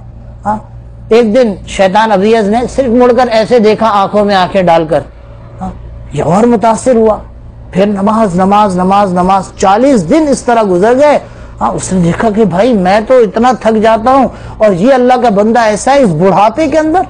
ایک دن شیطان ابیض نے صرف مڑ کر ایسے دیکھا, آنکھوں میں آنکھیں ڈال کر, یہ اور متاثر ہوا. پھر نماز نماز نماز نماز, 40 دن اس طرح گزر گئے. اس نے دیکھا کہ بھائی میں تو اتنا تھک جاتا ہوں اور یہ اللہ کا بندہ ایسا ہے اس بڑھاپے کے اندر.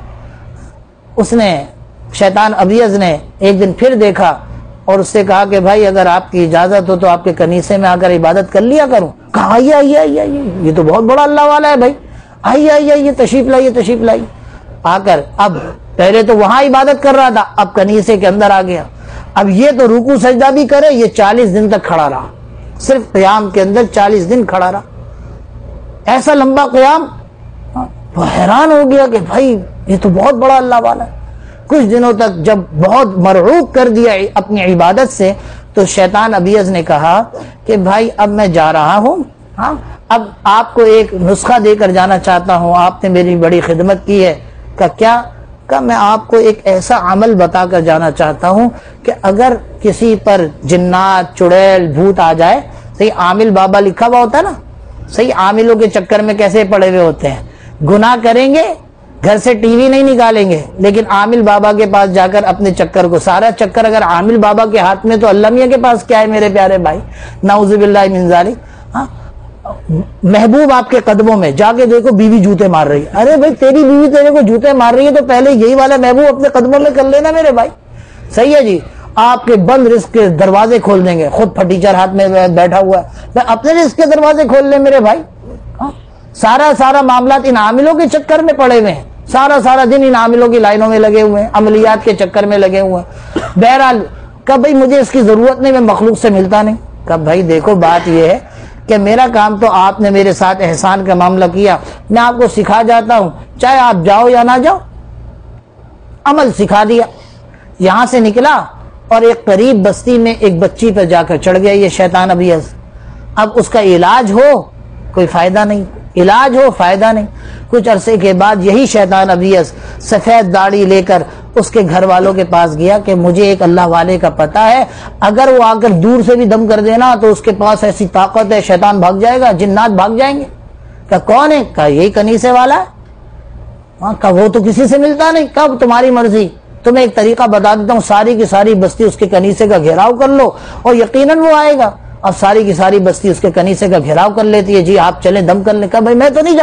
اس نے شیطان ابیض نے ایک دن پھر دیکھا اور اس سے کہا کہ بھائی اگر آپ کی اجازت ہو تو آپ کے کنیسے میں آ کر عبادت کر لیا کروں. کہا آئیے آئیے آئیے آئیے, یہ تو بہت بڑا اللہ والا ہے بھائی, آئیے آئیے آئیے, تشریف لائیے تشریف لائیے. آ کر اب پہلے تو وہاں عبادت کر رہا تھا, اب کنیسے کے اندر آ گیا. اب یہ تو رکوع سجدہ بھی کرے, یہ 40 دن تک کھڑا رہا. صرف قیام کے اندر 40 دن کھڑا رہا. ایسا لمبا قیام. وہ حیران ہو گیا کہ بھائی یہ تو بہت بڑا اللہ والا ہے. کچھ دنوں تک جب بہت مرعوب کر دیا اپنی عبادت سے تو شیطان ابیض نے کہا کہ بھائی اب میں جا رہا ہوں, ہاں اب آپ کو ایک نسخہ دے کر جانا چاہتا ہوں, آپ نے میری بڑی خدمت کی ہے. کیا کہ میں آپ کو ایک ایسا عمل بتا کر جانا چاہتا ہوں کہ اگر کسی پر جنات چڑیل بھوت آ جائے, صحیح عامل بابا لکھا ہوا ہوتا ہے نا, صحیح عاملوں کے چکر میں کیسے پڑے ہوئے ہوتے ہیں, گناہ کریں گے گھر سے ٹی وی نہیں نکالیں گے لیکن عامل بابا کے پاس جا کر اپنے چکر کو, سارا چکر اگر عامل بابا کے ہاتھ میں تو اللہ میاں کے پاس کیا ہے میرے پیارے بھائی, نعوذ باللہ من ذالک. ہاں محبوب آپ کے قدموں میں جا کے دیکھو بیوی جوتے مار رہی ہے. ارے بھائی تیری بیوی تیرے کو جوتے مار رہی ہے تو پہلے یہی والا محبوب اپنے قدموں میں کر لینا میرے بھائی. صحیح ہے جی, آپ کے بند رزق کے دروازے کھول دیں گے. خود پھٹیچر ہاتھ میں بیٹھا ہوا ہے, میں اپنے رزق کے دروازے کھول لیں میرے بھائی. سارا معاملات ان عاملوں کے چکر میں پڑے ہوئے ہیں, سارا دن ان عاملوں کی لائنوں میں لگے ہوئے ہیں, عملیات کے چکر میں لگے ہوئے ہیں. بہرحال کب بھائی مجھے اس کی ضرورت نہیں, میں مخلوق سے ملتا نہیں. کب بھائی دیکھو بات یہ ہے کہ میرا کام تو آپ نے میرے ساتھ احسان کا معاملہ کیا, میں آپ کو سکھا جاتا ہوں, چاہے آپ جاؤ یا نہ جاؤ, عمل سکھا دیا. یہاں سے نکلا اور ایک قریب بستی میں ایک بچی پر جا کر چڑھ گیا یہ شیطان ابیض. اب اس کا علاج ہو کوئی فائدہ نہیں, علاج ہو فائدہ نہیں. کچھ عرصے کے بعد یہی شیطان ابیض سفید داڑھی لے کر اس کے گھر والوں کے پاس گیا کہ مجھے ایک اللہ والے کا پتہ ہے, اگر وہ آ کر دور سے بھی دم کر دینا تو اس کے پاس ایسی طاقت ہے شیطان بھاگ جائے گا, جنات بھاگ جائیں گے. کہا کون ہے؟ کہا یہی کنیسے والا ہے. کہا وہ تو کسی سے ملتا نہیں. کب تمہاری مرضی, تمہیں ایک طریقہ بتا دیتا ہوں, ساری کی ساری بستی اس کے کنیسے کا گھیراؤ کر لو اور یقیناً وہ آئے گا. اب ساری کی ساری بستی اس کے کنیسے کا گھیراؤ کر لیتی ہے, جی آپ چلیں دم کر لیں. کہا بھائی میں تو نہیں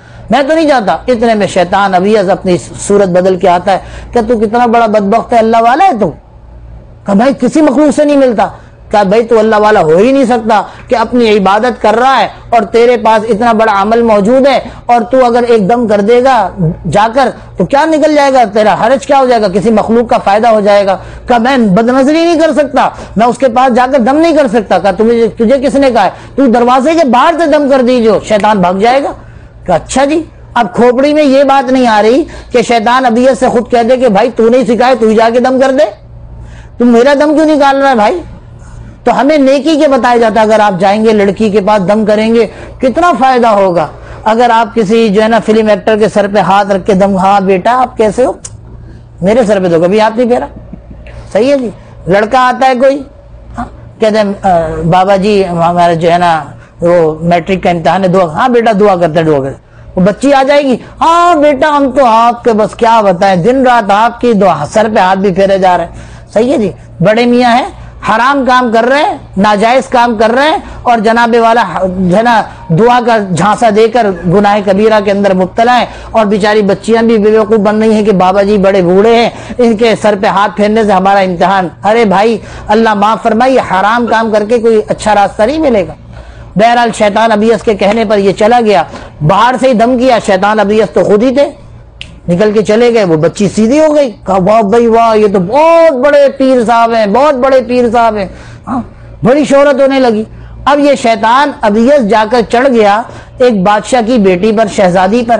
جاتا. اتنے میں شیطان ابیض اپنی صورت بدل کے آتا ہے کہ تو کتنا بڑا بدبخت ہے, اللہ والا ہے تو. کہا بھائی کسی مخلوق سے نہیں ملتا. کہا بھائی تو اللہ والا ہو ہی نہیں سکتا کہ اپنی عبادت کر رہا ہے اور تیرے پاس اتنا بڑا عمل موجود ہے اور تو اگر ایک دم کر دے گا جا کر تو کیا نکل جائے گا, تیرا حرج کیا ہو جائے گا, کسی مخلوق کا فائدہ ہو جائے گا. کہ میں بدنظری نہیں کر سکتا, میں اس کے پاس جا کر دم نہیں کر سکتا. کہ تجھے کس نے کہا ہے, تو دروازے کے باہر سے دم کر دیجو, شیطان بھاگ جائے گا. کہ اچھا جی. اب کھوپڑی میں یہ بات نہیں آ رہی کہ شیطان ابیض سے خود کہہ دے کہ بھائی تو نہیں سکھائے, تو ہی جا کے دم کر دے, تم میرا دم کیوں نکال رہا ہے بھائی. تو ہمیں نیکی کے بتایا جاتا ہے, اگر آپ جائیں گے لڑکی کے پاس دم کریں گے کتنا فائدہ ہوگا. اگر آپ کسی جو ہے نا فلم ایکٹر کے سر پہ ہاتھ رکھ کے دم, ہاں بیٹا آپ کیسے ہو, میرے سر پہ تو کبھی ہاتھ نہیں پھیرا. صحیح ہے جی. لڑکا آتا ہے کوئی, کہتے ہیں بابا جی ہمارا جو ہے نا وہ میٹرک کا امتحان ہے, دعا, ہاں بیٹا دعا کرتے دعا کرتے. وہ بچی آ جائے گی, ہاں بیٹا ہم تو آپ کے بس کیا بتائیں, دن رات آپ کی دعا, سر پہ ہاتھ بھی پھیرے جا رہے ہیں. صحیح ہے جی. بڑے میاں ہیں, حرام کام کر رہے ہیں, ناجائز کام کر رہے ہیں اور جناب والا جو ہے نا دعا کا جھانسا دے کر گناہ کبیرہ کے اندر مبتلا ہیں, اور بیچاری بچیاں بھی بے وقوف بن رہی ہیں کہ بابا جی بڑے بوڑھے ہیں, ان کے سر پہ ہاتھ پھیرنے سے ہمارا امتحان. ارے بھائی اللہ معاف فرمائے, حرام کام کر کے کوئی اچھا راستہ نہیں ملے گا. بہرحال شیطان ابیض کے کہنے پر یہ چلا گیا, باہر سے ہی دم کیا. شیطان ابیض تو خود ہی تھے, نکل کے چلے گئے. وہ بچی سیدھی ہو گئی. کہا واہ بھائی واہ, یہ تو بہت بڑے پیر صاحب ہیں, بہت بڑے پیر صاحب ہیں. بڑی شہرت ہونے لگی. اب یہ شیطان ابیض جا کر چڑھ گیا ایک بادشاہ کی بیٹی پر, شہزادی پر.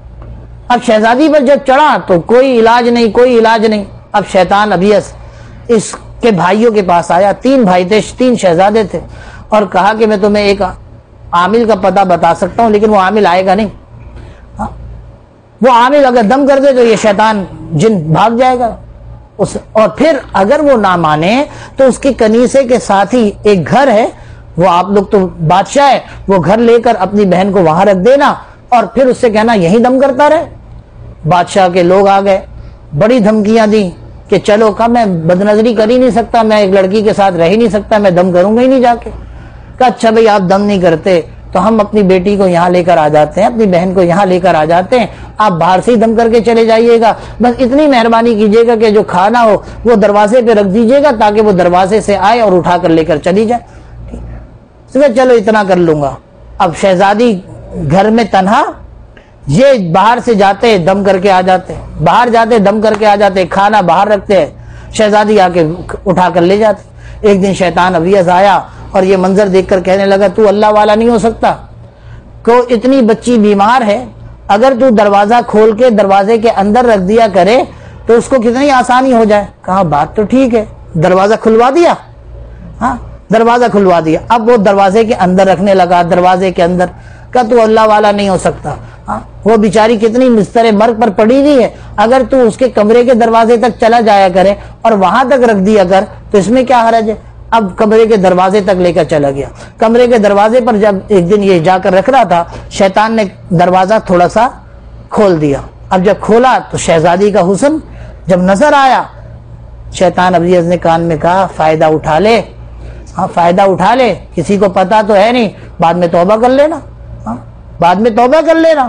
اب شہزادی پر جب چڑھا تو کوئی علاج نہیں. اب شیطان ابیض اس کے بھائیوں کے پاس آیا, 3 بھائی تھے, 3 شہزادے تھے, اور کہا کہ میں تمہیں ایک عامل کا پتہ بتا سکتا ہوں لیکن وہ عامل آئے گا نہیں. وہ عامل اگر دم کر دے تو یہ شیطان جن بھاگ جائے گا. اور پھر اگر وہ نہ مانے تو اس کے کنیسے کے ساتھ ہی ایک گھر ہے, وہ آپ لوگ تو بادشاہ ہے, وہ گھر لے کر اپنی بہن کو وہاں رکھ دینا اور پھر اس سے کہنا یہی دم کرتا رہے. بادشاہ کے لوگ آ گئے, بڑی دھمکیاں دی کہ چلو. کہا میں بدنظری کر ہی نہیں سکتا, میں ایک لڑکی کے ساتھ رہ ہی نہیں سکتا, میں دم کروں گا ہی نہیں جا کے. کہا اچھا بھائی آپ دم نہیں کرتے تو ہم اپنی بیٹی کو یہاں لے کر آ جاتے ہیں, اپنی بہن کو یہاں لے کر آ جاتے ہیں, آپ باہر سے ہی دم کر کے چلے جائیے گا. بس اتنی مہربانی کیجیے گا کہ جو کھانا ہو وہ دروازے پہ رکھ دیجیے گا تاکہ وہ دروازے سے آئے اور اٹھا کر لے کر چلی جائے. چلو اتنا کر لوں گا. اب شہزادی گھر میں تنہا, یہ باہر سے جاتے دم کر کے آ جاتے, باہر جاتے دم کر کے آ جاتے, کھانا باہر رکھتے, شہزادی آ کے اٹھا کر لے جاتے. ایک دن شیطان ابیض آیا اور یہ منظر دیکھ کر کہنے لگا تو اللہ والا نہیں ہو سکتا؟ کو اتنی بچی بیمار ہے، اگر تو دروازہ کھول کے دروازے کے اندر رکھ دیا کرے تو اس کو کتنی آسانی ہو جائے۔ کہا بات تو ٹھیک ہے، دروازہ کھلوا دیا، ہاں دروازہ کھلوا دیا۔ اب وہ دروازے کے اندر رکھنے لگا، دروازے کے اندر۔ کہا تو اللہ والا نہیں ہو سکتا؟ ہاں وہ بیچاری کتنی بستر مرگ پر پڑی ہوئی ہے، اگر تو اس کے کمرے کے دروازے تک چلا جایا کرے اور وہاں تک رکھ دیا کر تو اس میں کیا حرج ہے؟ اب کمرے کے دروازے تک لے کر چلا گیا۔ کمرے کے دروازے پر جب ایک دن یہ جا کر رکھ رہا تھا، شیطان نے دروازہ تھوڑا سا کھول دیا۔ اب جب کھولا تو شہزادی کا حسن جب نظر آیا، شیطان ابلیس نے کان میں کہا فائدہ اٹھا لے، ہاں فائدہ اٹھا لے، کسی کو پتا تو ہے نہیں، بعد میں توبہ کر لینا، ہاں بعد میں توبہ کر لینا۔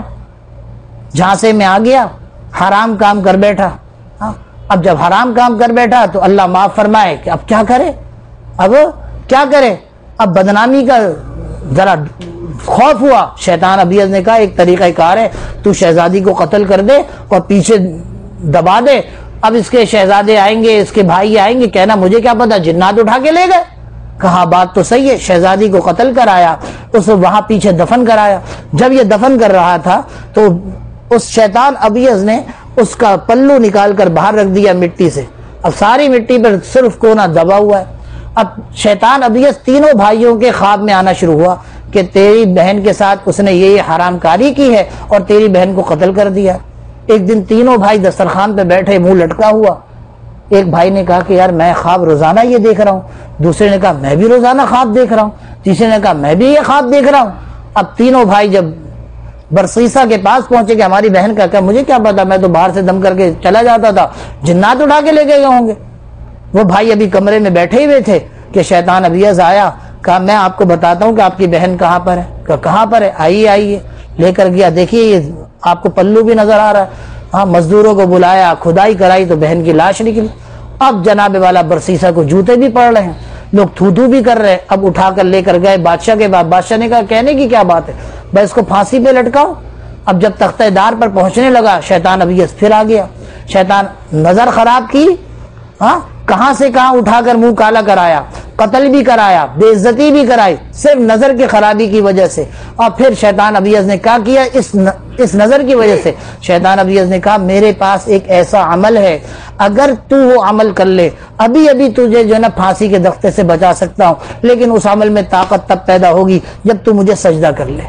جھانسے میں آ گیا، حرام کام کر بیٹھا۔ ہاں اب جب حرام کام کر بیٹھا تو اللہ معاف فرمائے کہ اب کیا کرے، اب کیا کرے؟ اب بدنامی کا ذرا خوف ہوا۔ شیطان ابلیس نے کہا ایک طریقہ کار ہے، تو شہزادی کو قتل کر دے اور پیچھے دبا دے، اب اس کے شہزادے آئیں گے، اس کے بھائی آئیں گے، کہنا مجھے کیا پتا، جنات اٹھا کے لے گئے۔ کہا بات تو صحیح ہے، شہزادی کو قتل کرایا، اس وہاں پیچھے دفن کرایا۔ جب یہ دفن کر رہا تھا تو اس شیطان ابلیس نے اس کا پلو نکال کر باہر رکھ دیا مٹی سے، اب ساری مٹی پر صرف کونا دبا ہوا ہے۔ اب شیطان ابلیس تینوں بھائیوں کے خواب میں آنا شروع ہوا کہ تیری بہن کے ساتھ اس نے یہ حرام کاری کی ہے اور تیری بہن کو قتل کر دیا۔ ایک دن تینوں بھائی دسترخوان پہ بیٹھے، منہ لٹکا ہوا۔ ایک بھائی نے کہا کہ یار میں خواب روزانہ یہ دیکھ رہا ہوں، دوسرے نے کہا میں بھی روزانہ خواب دیکھ رہا ہوں، تیسرے نے کہا میں بھی یہ خواب دیکھ رہا ہوں۔ اب تینوں بھائی جب برسیسا کے پاس پہنچے کہ ہماری بہن کا، کہ مجھے کیا پتا، میں تو باہر سے دم کر کے چلا جاتا تھا، جنات اٹھا کے لے گئے ہوں گے۔ وہ بھائی ابھی کمرے میں بیٹھے ہوئے تھے کہ شیطان ابلیس آیا، کہا میں آپ کو بتاتا ہوں کہ آپ کی بہن کہاں پر ہے۔ کہا کہاں پر ہے؟ آئیے، لے کر گیا، دیکھیے یہ آپ کو پلو بھی نظر آ رہا ہے۔ ہاں مزدوروں کو بلایا، کھدائی کرائی تو بہن کی لاش نکلی۔ اب جناب والا برسیسا کو جوتے بھی پڑ رہے ہیں، لوگ تھو بھی کر رہے، اب اٹھا کر لے کر گئے بادشاہ کے بعد۔ بادشاہ نے کہا کہنے کی کیا بات ہے، بس اس کو پھانسی پہ لٹکاؤ۔ اب جب تختہ دار پر پہنچنے لگا، شیطان ابلیس پھر آ گیا۔ شیطان نظر خراب کی، ہاں کہاں سے کہاں اٹھا کر منہ کالا کرایا، قتل بھی کرایا، بے عزتی بھی کرائی، صرف نظر کی خرابی کی وجہ سے۔ اور پھر شیطان ابلیس نے کیا کیا، اس نظر کی وجہ سے شیطان ابلیس نے کہا میرے پاس ایک ایسا عمل ہے، اگر تو وہ عمل کر لے ابھی تجھے جو ہے نا پھانسی کے دختے سے بچا سکتا ہوں، لیکن اس عمل میں طاقت تب پیدا ہوگی جب تو مجھے سجدہ کر لے،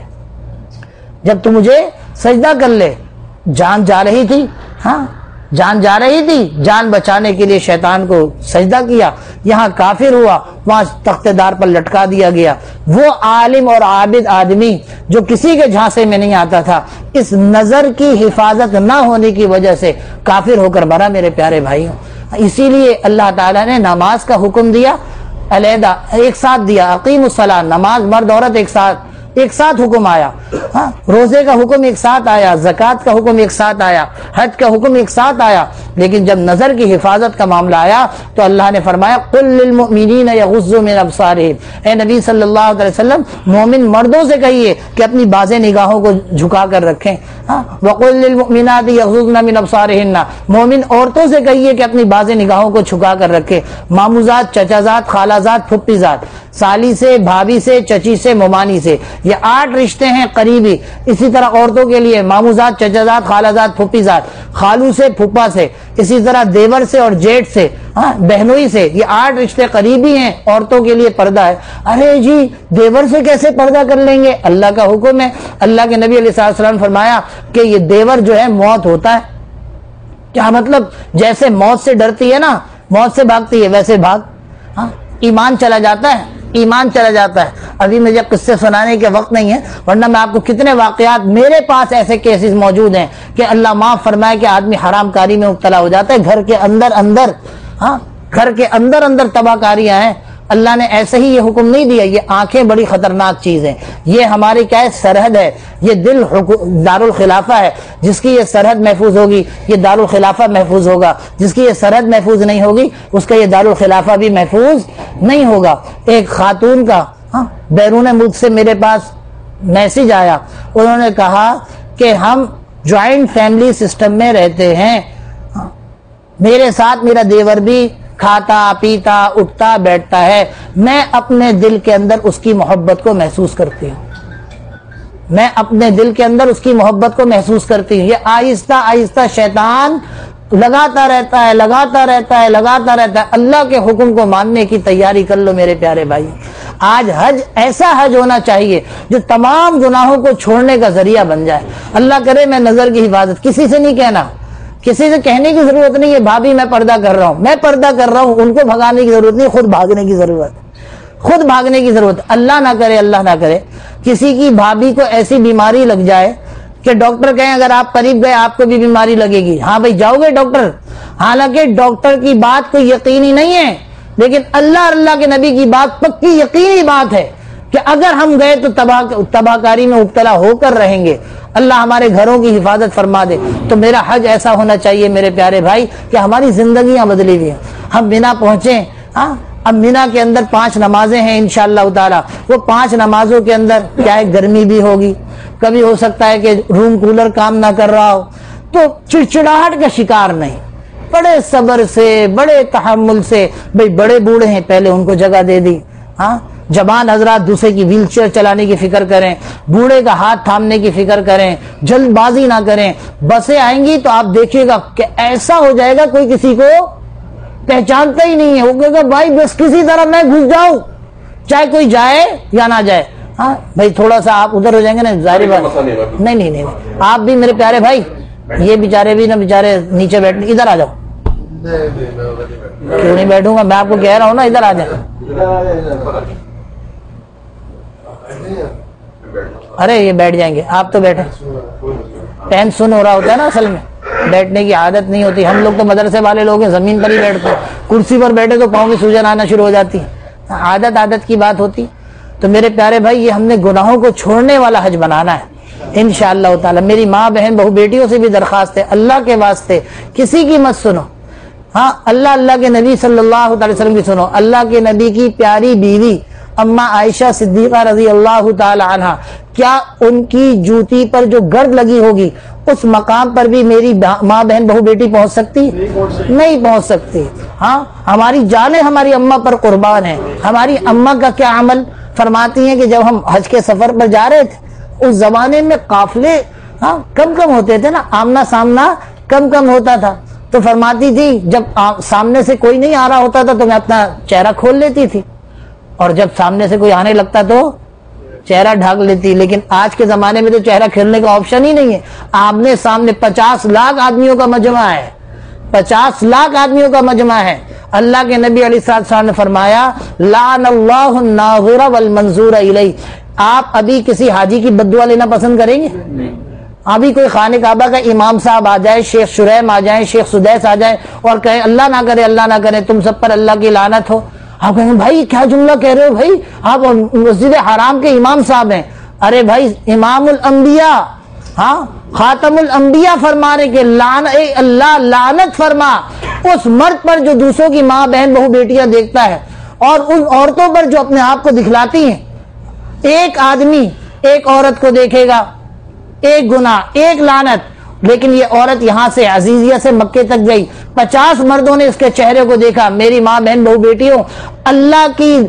جب تو مجھے سجدہ کر لے۔ جان جا رہی تھی، ہاں جان جا رہی تھی، جان بچانے کے لیے شیطان کو سجدہ کیا، یہاں کافر ہوا، وہاں تختے دار پر لٹکا دیا گیا۔ وہ عالم اور عابد آدمی جو کسی کے جھانسے میں نہیں آتا تھا، اس نظر کی حفاظت نہ ہونے کی وجہ سے کافر ہو کر مرا۔ میرے پیارے بھائیوں، اسی لیے اللہ تعالیٰ نے نماز کا حکم دیا، علیحدہ ایک ساتھ دیا، اقیم الصلاۃ، نماز مرد عورت ایک ساتھ حکم آیا، ہاں روزے کا حکم ایک ساتھ آیا، زکوٰۃ کا حکم ایک ساتھ آیا، حج کا حکم ایک ساتھ آیا۔ لیکن جب نظر کی حفاظت کا معاملہ آیا تو اللہ نے فرمایا قل للمؤمنین یغضوا من ابصارہم، اے نبی صلی اللہ علیہ وسلم مومن مردوں سے کہیے کہ اپنی باز نگاہوں کو جھکا کر رکھیں، ہاں وقل للمؤمنات یغضضن من ابصارہن، مومن عورتوں سے کہیے کہ اپنی باز نگاہوں کو جھکا کر رکھیں، ماموزات، چچازات، خالازات، پھپھیزات، سالی سے، بھابھی سے، چچی سے، ممانی سے، یہ 8 رشتے ہیں قریبی۔ اسی طرح عورتوں کے لیے ماموزات، چچازات، خالازات، پھپھیزات، خالو سے، پھپھا سے، اسی طرح دیور سے اور جیٹ سے، ہاں بہنوئی سے، یہ 8 رشتے قریبی ہیں، عورتوں کے لیے پردہ ہے۔ ارے جی دیور سے کیسے پردہ کر لیں گے، اللہ کا حکم ہے۔ اللہ کے نبی علیہ السلام نے فرمایا کہ یہ دیور جو ہے موت ہوتا ہے۔ کیا مطلب؟ جیسے موت سے ڈرتی ہے نا، موت سے بھاگتی ہے، ویسے بھاگ، ہاں ایمان چلا جاتا ہے، ایمان چلا جاتا ہے۔ ابھی مجھے قصے سنانے کے وقت نہیں ہے، ورنہ میں آپ کو کتنے واقعات، میرے پاس ایسے کیسز موجود ہیں کہ اللہ معاف فرمائے کہ آدمی حرام کاری میں مبتلا ہو جاتا ہے، گھر کے اندر، ہاں گھر کے اندر تباہ کاریاں ہیں۔ اللہ نے ایسے ہی یہ حکم نہیں دیا، یہ آنکھیں بڑی خطرناک چیز ہیں، یہ ہماری کیا ہے سرحد ہے، یہ دل دارالخلافہ ہے، جس کی یہ سرحد محفوظ ہوگی یہ دارالخلافہ محفوظ ہوگا، جس کی یہ سرحد محفوظ نہیں ہوگی اس کا یہ دارالخلافہ بھی محفوظ نہیں ہوگا۔ ایک خاتون کا بیرون ملک سے میرے پاس میسج آیا، انہوں نے کہا کہ ہم جوائنٹ فیملی سسٹم میں رہتے ہیں، میرے ساتھ میرا دیور بھی کھاتا پیتا اٹھتا بیٹھتا ہے، میں اپنے دل کے اندر اس کی محبت کو محسوس کرتی ہوں، میں اپنے دل کے اندر اس کی محبت کو محسوس کرتی ہوں۔ یہ آہستہ آہستہ شیطان لگاتا رہتا ہے لگاتا رہتا ہے لگاتا رہتا ہے۔ اللہ کے حکم کو ماننے کی تیاری کر لو میرے پیارے بھائی۔ آج حج ایسا حج ہونا چاہیے جو تمام گناہوں کو چھوڑنے کا ذریعہ بن جائے۔ اللہ کرے میں نظر کی حفاظت، کسی سے نہیں کہنا، کسی سے کہنے کی ضرورت نہیں ہے بھابھی میں پردہ کر رہا ہوں، میں پردہ کر رہا ہوں، ان کو بھگانے کی ضرورت نہیں، خود بھاگنے کی ضرورت، خود بھاگنے کی ضرورت۔ اللہ نہ کرے، اللہ نہ کرے کسی کی بھابھی کو ایسی بیماری لگ جائے کہ ڈاکٹر کہیں اگر آپ قریب گئے آپ کو بھی بیماری لگے گی، ہاں بھائی جاؤ گے ڈاکٹر، حالانکہ ڈاکٹر کی بات کوئی یقینی نہیں ہے، لیکن اللہ کے نبی کی بات پکی یقینی بات ہے کہ اگر ہم گئے تو تباہ کاری میں مبتلا ہو کر رہیں گے۔ اللہ ہمارے گھروں کی حفاظت فرما دے۔ تو میرا حج ایسا ہونا چاہیے میرے پیارے بھائی کہ ہماری زندگیاں بدلی ہوئی ہیں، ہم مینا پہنچے، اب مینا کے اندر 5 نمازیں ہیں انشاءاللہ تعالی، وہ 5 نمازوں کے اندر کیا ہے گرمی بھی ہوگی، کبھی ہو سکتا ہے کہ روم کولر کام نہ کر رہا ہو، تو چڑچڑاہٹ کا شکار نہیں، بڑے صبر سے بڑے تحمل سے، بھئی بڑے بوڑھے ہیں پہلے ان کو جگہ دے دی، جوان حضرات دوسرے کی ویل چیئر چلانے کی فکر کریں، بوڑھے کا ہاتھ تھامنے کی فکر کریں، جلد بازی نہ کریں۔ بسیں آئیں گی تو آپ دیکھیے گا کہ ایسا ہو جائے گا کوئی کسی کو پہچانتا ہی نہیں ہے، وہ کہے گا بھائی بس کسی طرح میں گھس جاؤں چاہے کوئی جائے یا نہ جائے۔ بھائی تھوڑا سا آپ ادھر ہو جائیں گے نا، ظاہری بات نہیں آپ بھی میرے پیارے بھائی، یہ بیچارے بھی نا بیچارے نیچے بیٹھنے، ادھر آ جاؤ۔ کیوں نہیں بیٹھوں گا، میں آپ کو کہہ رہا ہوں نا ادھر آ جائیں۔ ارے یہ بیٹھ جائیں گے، آپ تو بیٹھے، پین سن ہو رہا ہوتا ہے نا، اصل میں بیٹھنے کی عادت نہیں ہوتی۔ ہم لوگ تو مدرسے والے لوگ ہیں، زمین پر ہی بیٹھتے ہیں، کرسی پر بیٹھے تو پاؤں میں سوجن آنا شروع ہو جاتی ہے، عادت کی بات ہوتی۔ تو میرے پیارے بھائی یہ ہم نے گناہوں کو چھوڑنے والا حج بنانا ہے انشاءاللہ تعالی۔ میری ماں بہن بہو بیٹیوں سے بھی درخواست ہے، اللہ کے واسطے کسی کی مت سنو، اللہ کے نبی صلی اللہ علیہ وسلم کی سنو۔ اللہ کے نبی کی پیاری بیوی اما عائشہ صدیقہ رضی اللہ تعالی عنہ، کیا ان کی جوتی پر جو گرد لگی ہوگی اس مقام پر بھی میری ماں بہن بہو بیٹی پہنچ سکتی؟ نہیں پہنچ سکتی۔ ہماری جانیں ہماری اماں پر قربان ہیں۔ ہماری اماں کا کیا عمل فرماتی ہیں کہ جب ہم حج کے سفر پر جا رہے تھے، اس زمانے میں قافلے کم ہوتے تھے نا، آمنا سامنا کم ہوتا تھا، تو فرماتی تھی جب سامنے سے کوئی نہیں آ رہا ہوتا تھا تو میں اپنا چہرہ کھول لیتی تھی، اور جب سامنے سے کوئی آنے لگتا تو چہرہ ڈھانک لیتی۔ لیکن آج کے زمانے میں تو چہرہ کھلنے کا آپشن ہی نہیں ہے، آمنے سامنے 50 لاکھ آدمیوں کا مجمع ہے، 50 لاکھ آدمیوں کا مجمع ہے۔ اللہ کے نبی علیہ السلام نے فرمایا لعن اللہ الناظر والمنظور الیہ۔ آپ ابھی کسی حاجی کی بد دعا لینا پسند کریں گے؟ ابھی کوئی خانہ کعبہ کا امام صاحب آ جائے، شیخ شریم آ جائیں، شیخ سدیس آ جائے اور کہیں اللہ نہ کرے تم سب پر اللہ کی لعنت ہو، آپ کہیں گے بھائی کیا جملہ کہہ رہے ہو بھائی، آپ مسجد حرام کے امام صاحب ہیں۔ ارے بھائی امام الانبیاء، خاتم الانبیاء فرما رہے کہ اے اللہ لعنت فرما اس مرد پر جو دوسروں کی ماں بہن بہو بیٹیاں دیکھتا ہے، اور ان عورتوں پر جو اپنے آپ کو دکھلاتی ہیں۔ ایک آدمی ایک عورت کو دیکھے گا، ایک گناہ، ایک لعنت، لیکن یہ عورت یہاں سے عزیزیہ سے مکے تک گئی، 50 مردوں نے اس کے چہرے کو دیکھا۔ میری ماں بہن بہو بیٹیوں، اللہ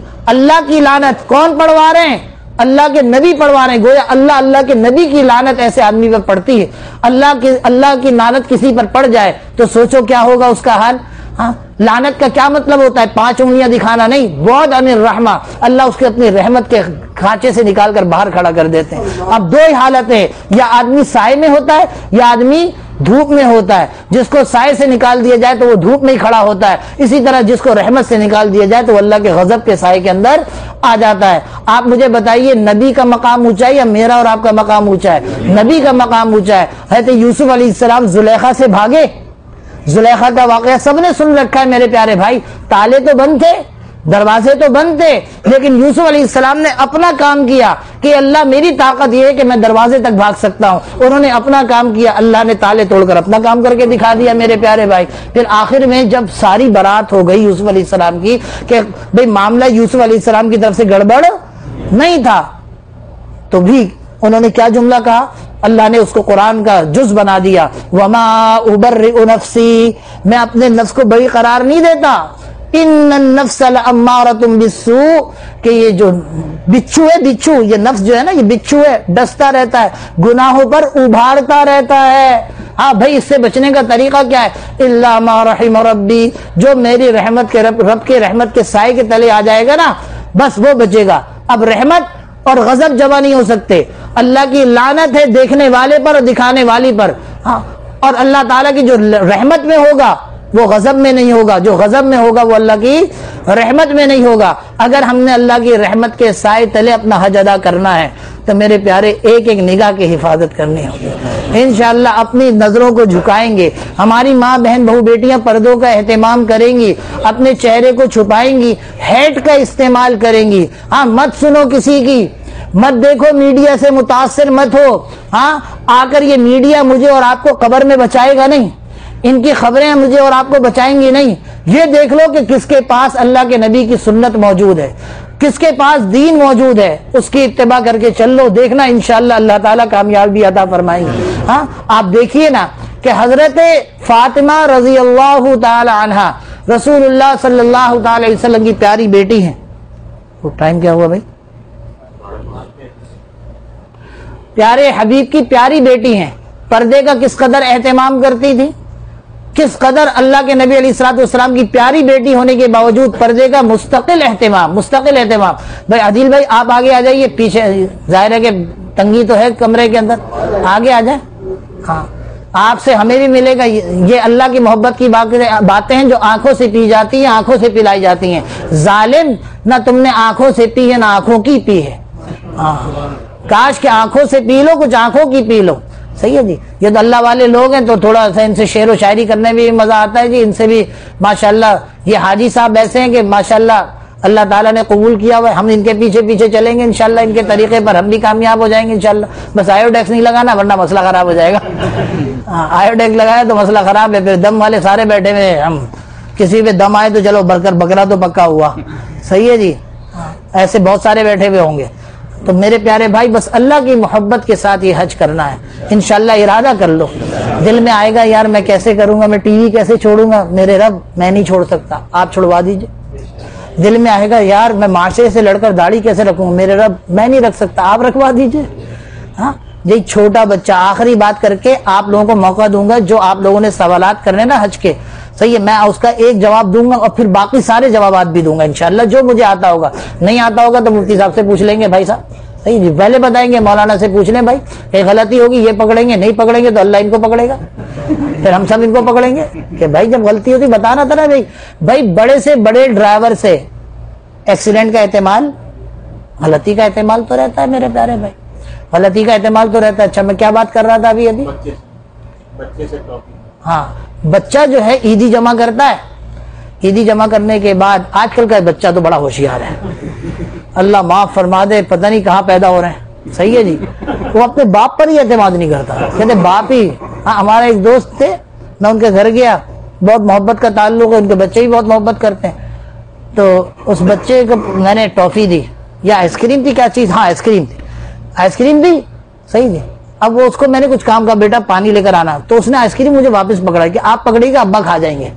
کی لعنت کون پڑھوا رہے ہیں؟ اللہ کے نبی پڑھوا رہے ہیں۔ گویا اللہ کے نبی کی لعنت ایسے آدمی پر پڑتی ہے۔ اللہ کی لعنت کسی پر پڑ جائے تو سوچو کیا ہوگا اس کا حال۔ لعنت کا کیا مطلب ہوتا ہے؟ 5 انگلیاں دکھانا نہیں، بعد عن الرحمہ، اللہ اس کے اپنی رحمت کے کھانچے سے نکال کر باہر کھڑا کر دیتے ہیں۔ اب 2 ہی حالتیں، یا آدمی سائے میں ہوتا ہے یا آدمی دھوپ میں ہوتا ہے۔ جس کو سائے سے نکال دیا جائے تو وہ دھوپ میں ہی کھڑا ہوتا ہے، اسی طرح جس کو رحمت سے نکال دیا جائے تو وہ اللہ کے غضب کے سائے کے اندر آ جاتا ہے۔ آپ مجھے بتائیے نبی کا مقام اونچا ہے یا میرا اور آپ کا مقام اونچا ہے؟ نبی کا مقام اونچا ہے۔ حضرت یوسف علیہ السلام زلیخا سے بھاگے، زلیخا کا واقعہ سب نے سن رکھا ہے میرے پیارے بھائی، تالے تو بند تھے، دروازے تو بند تھے، لیکن یوسف علیہ السلام نے اپنا کام کیا کہ اللہ میری طاقت یہ ہے کہ میں دروازے تک بھاگ سکتا ہوں۔ انہوں نے اپنا کام کیا، اللہ نے تالے توڑ کر اپنا کام کر کے دکھا دیا میرے پیارے بھائی۔ پھر آخر میں جب ساری برات ہو گئی یوسف علیہ السلام کی کہ بھئی معاملہ یوسف علیہ السلام کی طرف سے گڑبڑ نہیں تھا، تو بھی انہوں نے کیا جملہ کہا؟ اللہ نے اس کو قرآن کا جز بنا دیا، وما ابرئ نفسی، میں اپنے نفس کو بری قرار نہیں دیتا، ان النفس لامارۃ بالسوء، کہ یہ جو بچھو ہے، بچھو یہ نفس جو ہے نا، یہ بچھو ہے، ڈستا رہتا ہے، گناہوں پر ابھارتا رہتا ہے۔ ہاں بھائی، اس سے بچنے کا طریقہ کیا ہے؟ الا ما رحم ربی، جو میری رحمت کے رب کے رحمت کے سائے کے تلے آ جائے گا نا، بس وہ بچے گا۔ اب رحمت اور غضب جمع نہیں ہو سکتے، اللہ کی لعنت ہے دیکھنے والے پر اور دکھانے والی پر، ہاں، اور اللہ تعالیٰ کی جو رحمت میں ہوگا وہ غضب میں نہیں ہوگا، جو غضب میں ہوگا وہ اللہ کی رحمت میں نہیں ہوگا۔ اگر ہم نے اللہ کی رحمت کے سائے تلے اپنا حج ادا کرنا ہے تو میرے پیارے ایک ایک نگاہ کی حفاظت کرنی ہوگی۔ انشاءاللہ اپنی نظروں کو جھکائیں گے، ہماری ماں بہن بہو بیٹیاں پردوں کا اہتمام کریں گی، اپنے چہرے کو چھپائیں گی، ہیٹ کا استعمال کریں گی۔ ہاں، مت سنو کسی کی، مت دیکھو، میڈیا سے متاثر مت ہو۔ ہاں، آ کر یہ میڈیا مجھے اور آپ کو قبر میں بچائے گا نہیں، ان کی خبریں مجھے اور آپ کو بچائیں گی نہیں۔ یہ دیکھ لو کہ کس کے پاس اللہ کے نبی کی سنت موجود ہے، کس کے پاس دین موجود ہے، اس کی اتباع کر کے چل لو، دیکھنا انشاءاللہ اللہ تعالیٰ کامیابی عطا فرمائیں گے۔ ہاں، آپ دیکھیے نا کہ حضرت فاطمہ رضی اللہ تعالی عنہا رسول اللہ صلی اللہ تعالی علیہ وسلم کی پیاری بیٹی ہیں۔ وہ ٹائم کیا ہوا بھائی؟ پیارے حبیب کی پیاری بیٹی ہیں، پردے کا کس قدر اہتمام کرتی تھی، کس قدر اللہ کے نبی علیہ الصلوۃ والسلام کی پیاری بیٹی ہونے کے باوجود پردے کا مستقل اہتمام۔ بھائی عادل بھائی آپ آگے آ جائیے، پیچھے ظاہر ہے کہ تنگی تو ہے کمرے کے اندر، آگے آ جائیں۔ ہاں، آپ سے ہمیں بھی ملے گا، یہ اللہ کی محبت کی باتیں ہیں جو آنکھوں سے پی جاتی ہیں، آنکھوں سے پلائی جاتی ہیں۔ ظالم، نہ تم نے آنکھوں سے پی ہے نہ آنکھوں کی پی ہے۔ ہاں، کاش کہ آنکھوں سے پی لو، کچھ آنکھوں کی پی لو۔ صحیح ہے جی، یہ تو اللہ والے لوگ ہیں تو تھوڑا سا ان سے شعر و شاعری کرنے میں بھی مزہ آتا ہے جی، ان سے بھی ماشاءاللہ۔ یہ حاجی صاحب ایسے ہیں کہ ماشاءاللہ اللہ تعالیٰ نے قبول کیا ہوا ہے، ہم ان کے پیچھے پیچھے چلیں گے انشاءاللہ، ان کے طریقے پر ہم بھی کامیاب ہو جائیں گے انشاءاللہ۔ بس آیوڈیکس نہیں لگانا ورنہ مسئلہ خراب ہو جائے گا۔ آیوڈیکس لگایا تو مسئلہ خراب ہے، پھر دم والے سارے بیٹھے ہوئے، ہم کسی پہ دم آئے تو چلو بکرا تو پکا ہوا۔ صحیح ہے جی، ایسے بہت سارے بیٹھے ہوئے ہوں گے۔ تو میرے پیارے بھائی، بس اللہ کی محبت کے ساتھ یہ حج کرنا ہے انشاءاللہ۔ ارادہ کر لو، دل میں آئے گا یار میں کیسے کروں گا، میں ٹی وی کیسے چھوڑوں گا، میرے رب میں نہیں چھوڑ سکتا، آپ چھڑوا دیجئے۔ دل میں آئے گا یار میں معاشرے سے لڑ کر داڑھی کیسے رکھوں، میرے رب میں نہیں رکھ سکتا، آپ رکھوا دیجئے۔ ہاں، یہ چھوٹا بچہ، آخری بات کر کے آپ لوگوں کو موقع دوں گا، جو آپ لوگوں نے سوالات کرنے نا حج کے، صحیح ہے، میں اس کا ایک جواب دوں گا اور پھر باقی سارے جوابات بھی دوں گا انشاءاللہ، جو مجھے آتا ہوگا۔ نہیں آتا ہوگا تو مفتی صاحب سے پوچھ لیں گے، بھائی صاحب صحیح جی، پہلے بتائیں گے، مولانا سے پوچھ لیں بھائی کہ غلطی ہوگی یہ پکڑیں گے، نہیں پکڑیں گے تو اللہ ان کو پکڑے گا، پھر ہم سب ان کو پکڑیں گے کہ بھائی جب غلطی ہوتی بتانا تھا نا بھائی بڑے سے بڑے ڈرائیور سے ایکسیڈنٹ کا احتمال، غلطی کا احتمال تو رہتا ہے میرے پیارے بھائی، غلطی کا احتمال تو رہتا ہے۔ اچھا میں کیا بات کر رہا تھا ابھی بچے سے؟ ہاں، بچہ جو ہے عیدی جمع کرتا ہے، عیدی جمع کرنے کے بعد آج کل کا بچہ تو بڑا ہوشیار ہے، اللہ معاف فرما دے، پتہ نہیں کہاں پیدا ہو رہے ہیں۔ صحیح ہے جی، وہ اپنے باپ پر ہی اعتماد نہیں کرتا، کہتے باپ ہی۔ ہاں، ہمارا ایک دوست تھے، میں ان کے گھر گیا، بہت محبت کا تعلق ہے، ان کے بچے بھی بہت محبت کرتے ہیں، تو اس بچے کو میں نے ٹافی دی یا آئس کریم تھی، کیا چیز، ہاں آئس کریم تھی، آئس کریم دی، صحیح جی۔ اب وہ اس کو میں نے کچھ کام کہا بیٹا پانی لے کر آنا، تو اس نے آئس کریم مجھے واپس پکڑا کہ آپ پکڑیے گا ابا کھا جائیں گے۔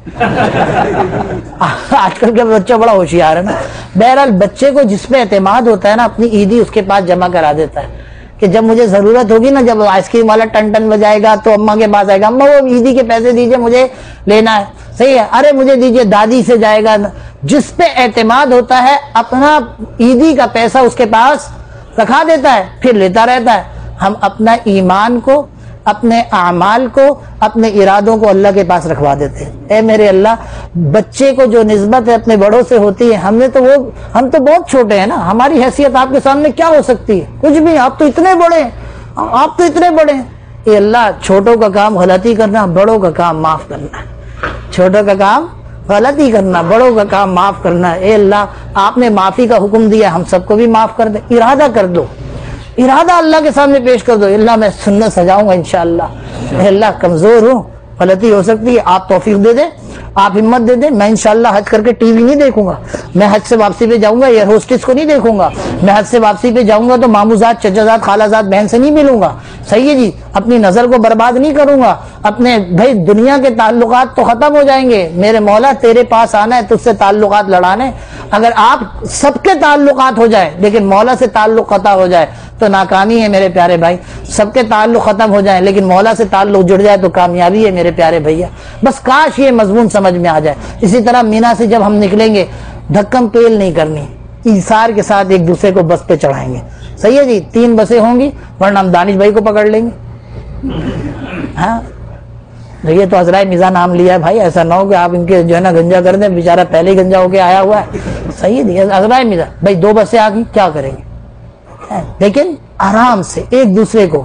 آج کل کا بچہ بڑا ہوشیار ہے نا۔ بہرحال بچے کو جس پہ اعتماد ہوتا ہے نا، اپنی عیدی اس کے پاس جمع کرا دیتا ہے کہ جب مجھے ضرورت ہوگی نا، جب آئس کریم والا ٹن ٹن بجائے گا تو اماں کے پاس آئے گا، اماں وہ عیدی کے پیسے دیجئے مجھے لینا ہے، صحیح ہے، ارے مجھے دیجئے، دادی سے جائے گا۔ جس پہ اعتماد ہوتا ہے اپنا عیدی کا پیسہ اس کے پاس رکھا دیتا ہے، پھر لیتا رہتا ہے۔ ہم اپنا ایمان کو، اپنے اعمال کو، اپنے ارادوں کو اللہ کے پاس رکھوا دیتے ہیں۔ اے میرے اللہ، بچے کو جو نسبت ہے اپنے بڑوں سے ہوتی ہے، ہم تو بہت چھوٹے ہیں نا، ہماری حیثیت آپ کے سامنے کیا ہو سکتی ہے، کچھ بھی، آپ تو اتنے بڑے ہیں، آپ تو اتنے بڑے ہیں۔ اے اللہ، چھوٹوں کا کام غلطی کرنا، بڑوں کا کام معاف کرنا، چھوٹوں کا کام غلطی کرنا، بڑوں کا کام معاف کرنا۔ اے اللہ، آپ نے معافی کا حکم دیا، ہم سب کو بھی معاف کر دے۔ ارادہ کر دو، ارادہ اللہ کے سامنے پیش کر دو، اللہ میں سنت سجاؤں گا انشاءاللہ۔ اے اللہ کمزور ہوں، غلطی ہو سکتی ہے، آپ توفیق دے دیں آپ ہمت دے دیں، میں انشاءاللہ حج کر کے ٹی وی نہیں دیکھوں گا، میں حج سے واپسی پہ جاؤں گا ایئر ہوسٹس کو نہیں دیکھوں گا، میں حج سے واپسی پہ جاؤں گا تو ماموزاد چچازاد خالازاد بہن سے نہیں ملوں گا، صحیح ہے جی، اپنی نظر کو برباد نہیں کروں گا، اپنے بھائی دنیا کے تعلقات تو ختم ہو جائیں گے، میرے مولا تیرے پاس آنا ہے تجھ سے تعلقات لڑانے، اگر آپ سب کے تعلقات ہو جائیں لیکن مولا سے تعلق قطع ہو جائے تو ناکامی ہے میرے پیارے بھائی، سب کے تعلق ختم ہو جائیں لیکن مولا سے تعلق جڑ جائے تو کامیابی ہے میرے پیارے بھیا، بس کاش یہ مضمون سمجھ میں آ جائے۔ اسی طرح مینا سے جب ہم نکلیں گے دھکم پیل نہیں کرنی، ایثار کے ساتھ ایک دوسرے کو بس پہ چڑھائیں گے، صحیح ہے جی، 3 بسیں ہوں گی ورنہ ہم دانش بھائی کو پکڑ لیں گے۔ ہاں یہ تو حضرائے میزا نام لیا ہے بھائی، ایسا نہ ہو کہ آپ ان کے جو ہے نا گنجا کر دیں، بیچارہ پہلے ہی گنجا ہو کے آیا ہوا ہے، صحیح ہے جی، حضرائے میزا بھائی 2 بسیں آ گئی کیا کریں گے، لیکن آرام سے ایک دوسرے کو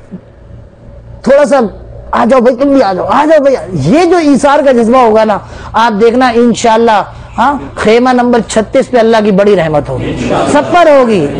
تھوڑا سا آ جاؤ بھائی، تم بھی آ جاؤ بھائی، یہ جو ایثار کا جذبہ ہوگا نا آپ دیکھنا انشاءاللہ، ہاں خیمہ نمبر 36 پہ اللہ کی بڑی رحمت ہوگی، سب پر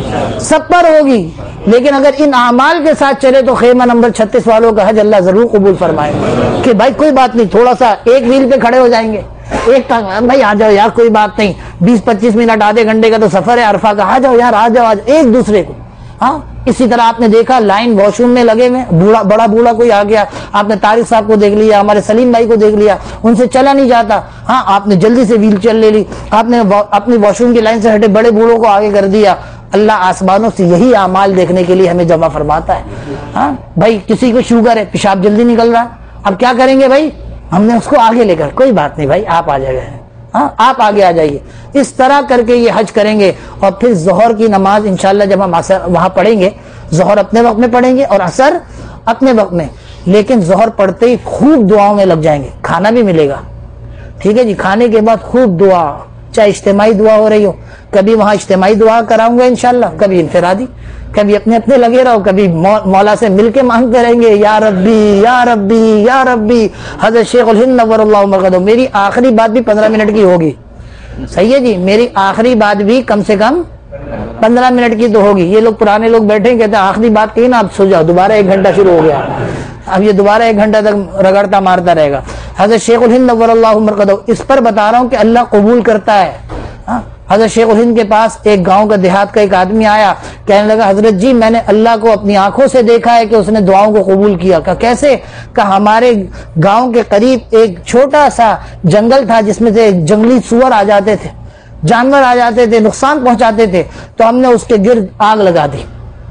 ہوگی، لیکن اگر ان اعمال کے ساتھ چلے تو خیمہ نمبر 36 والوں کا حج اللہ ضرور قبول فرمائے کہ بھائی کوئی بات نہیں، تھوڑا سا ایک ویل پہ کھڑے ہو جائیں گے، ایک بھائی آ جاؤ یار کوئی بات نہیں، 20-25 منٹ آدھے گھنٹے کا تو سفر ہے عرفہ کا، آ جاؤ یار آ جاؤ ایک دوسرے کو۔ ہاں اسی طرح آپ نے دیکھا لائن واش روم میں لگے ہوئے، بڑا بوڑھا کوئی آ گیا، آپ نے طارق صاحب کو دیکھ لیا، ہمارے سلیم بھائی کو دیکھ لیا، ان سے چلا نہیں جاتا، ہاں آپ نے جلدی سے ویل چیئر لے لی، آپ نے اپنی واش روم کی لائن سے ہٹے بڑے بوڑھوں کو آگے کر دیا۔ اللہ آسمانوں سے یہی اعمال دیکھنے کے لیے ہمیں جمع فرماتا ہے۔ ہاں بھائی کسی کو شوگر ہے، پیشاب جلدی نکل رہا ہے، اب کیا کریں گے بھائی، ہم نے اس کو آگے لے کر، کوئی بات نہیں بھائی آپ آ جائے گا، ہاں آپ آگے آ جائیے، اس طرح کر کے یہ حج کریں گے۔ اور پھر ظہر کی نماز انشاءاللہ جب ہم وہاں پڑھیں گے، ظہر اپنے وقت میں پڑھیں گے اور عصر اپنے وقت میں، لیکن ظہر پڑھتے ہی خوب دعاؤں میں لگ جائیں گے، کھانا بھی ملے گا، ٹھیک ہے جی، کھانے کے بعد خوب دعا، چاہے اجتماعی دعا ہو رہی ہو، کبھی وہاں اجتماعی دعا کراؤں گا انشاءاللہ، کبھی انفرادی، کبھی اپنے لگے رہو، کبھی مولا سے مل کے مانگتے رہیں گے، یا ربی یا ربی یا ربی۔ حضرت شیخ الہند نور اللہ مرقدہ، میری آخری بات بھی 15 منٹ کی ہوگی، صحیح ہے جی، میری آخری بات بھی کم سے کم 15 منٹ کی تو ہوگی۔ یہ لوگ پرانے لوگ بیٹھے ہیں کہتے ہیں آخری بات کہی نا آپ سو جاؤ، دوبارہ 1 گھنٹہ شروع ہو گیا، اب یہ دوبارہ 1 گھنٹہ تک رگڑتا مارتا رہے گا۔ حضرت شیخ الہند نور اللہ مرقدہ، اس پر بتا رہا ہوں کہ اللہ قبول کرتا ہے۔ حضرت شیخ الہند کے پاس ایک گاؤں کا دیہات کا ایک آدمی آیا، کہنے لگا حضرت جی میں نے اللہ کو اپنی آنکھوں سے دیکھا ہے کہ اس نے دعاؤں کو قبول کیا۔ کہا کیسے؟ کہا ہمارے گاؤں کے قریب ایک چھوٹا سا جنگل تھا جس میں سے جنگلی سور آ جاتے تھے، جانور آ جاتے تھے، نقصان پہنچاتے تھے، تو ہم نے اس کے گرد آگ لگا دی۔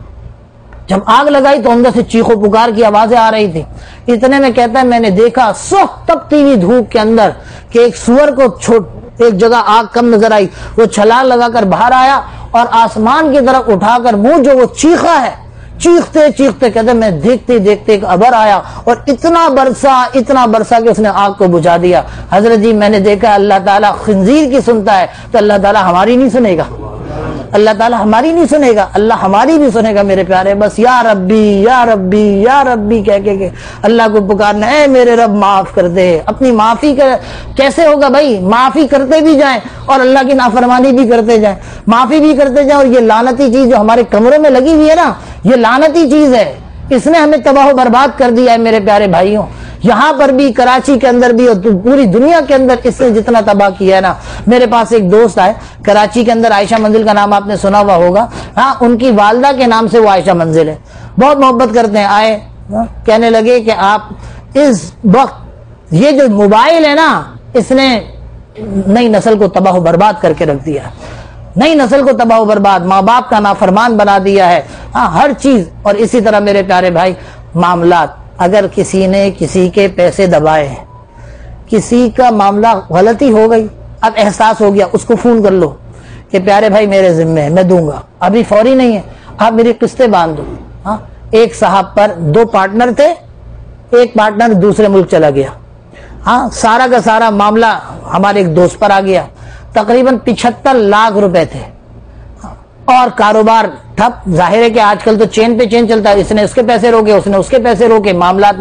جب آگ لگائی تو اندر سے چیخو پکار کی آوازیں آ رہی تھی۔ اتنے میں کہتا ہے میں نے دیکھا سخت تپتی ہوئی دھوپ کے اندر کہ ایک سور کو ایک جگہ آگ کم نظر آئی، وہ چھلانگ لگا کر باہر آیا اور آسمان کی طرف اٹھا کر منہ جو وہ چیخا ہے، چیختے چیختے کہتے میں دیکھتے دیکھتے ایک ابر آیا اور اتنا برسا کہ اس نے آگ کو بجھا دیا۔ حضرت جی میں نے دیکھا اللہ تعالیٰ خنزیر کی سنتا ہے تو اللہ تعالیٰ ہماری نہیں سنے گا، اللہ تعالیٰ ہماری نہیں سنے گا، اللہ ہماری بھی سنے گا میرے پیارے۔ بس یا ربی یا ربی یا ربی کہہ کے اللہ کو پکارنا، اے میرے رب معاف کر دے۔ اپنی معافی کیسے ہوگا بھائی؟ معافی کرتے بھی جائیں اور اللہ کی نافرمانی بھی کرتے جائیں، معافی بھی کرتے جائیں، اور یہ لعنتی چیز جو ہمارے کمروں میں لگی ہوئی ہے نا، یہ لعنتی چیز ہے، اس نے ہمیں تباہ و برباد کر دیا ہے میرے پیارے بھائیوں۔ یہاں پر بھی، کراچی کے اندر بھی، اور پوری دنیا کے اندر اس نے جتنا تباہ کیا ہے نا۔ میرے پاس ایک دوست آئے کراچی کے اندر، عائشہ منزل کا نام آپ نے سنا ہوا ہوگا، ہاں ان کی والدہ کے نام سے وہ عائشہ منزل ہے، بہت محبت کرتے ہیں۔ آئے کہنے لگے کہ آپ اس وقت یہ جو موبائل ہے نا، اس نے نئی نسل کو تباہ و برباد کر کے رکھ دیا، نئی نسل کو تباہ و برباد، ماں باپ کا نافرمان بنا دیا ہے، ہاں ہر چیز۔ اور اسی طرح میرے پیارے بھائی معاملات، اگر کسی نے کسی کے پیسے دبائے ہیں، کسی کا معاملہ غلطی ہو گئی، اب احساس ہو گیا، اس کو فون کر لو کہ پیارے بھائی میرے ذمے ہے، میں دوں گا، ابھی فوری نہیں ہے، آپ میری قسطیں باندھ دو۔ ہاں ایک صاحب پر 2 پارٹنر تھے، ایک پارٹنر دوسرے ملک چلا گیا، ہاں سارا کا سارا معاملہ ہمارے ایک دوست پر آ گیا، تقریباً 75 لاکھ روپے تھے، اور کاروبار ٹھپ۔ ظاہر ہے کہ آج کل تو چین پہ چین چلتا ہے، اس نے اس کے پیسے روکے، اس نے اس کے پیسے روکے، معاملات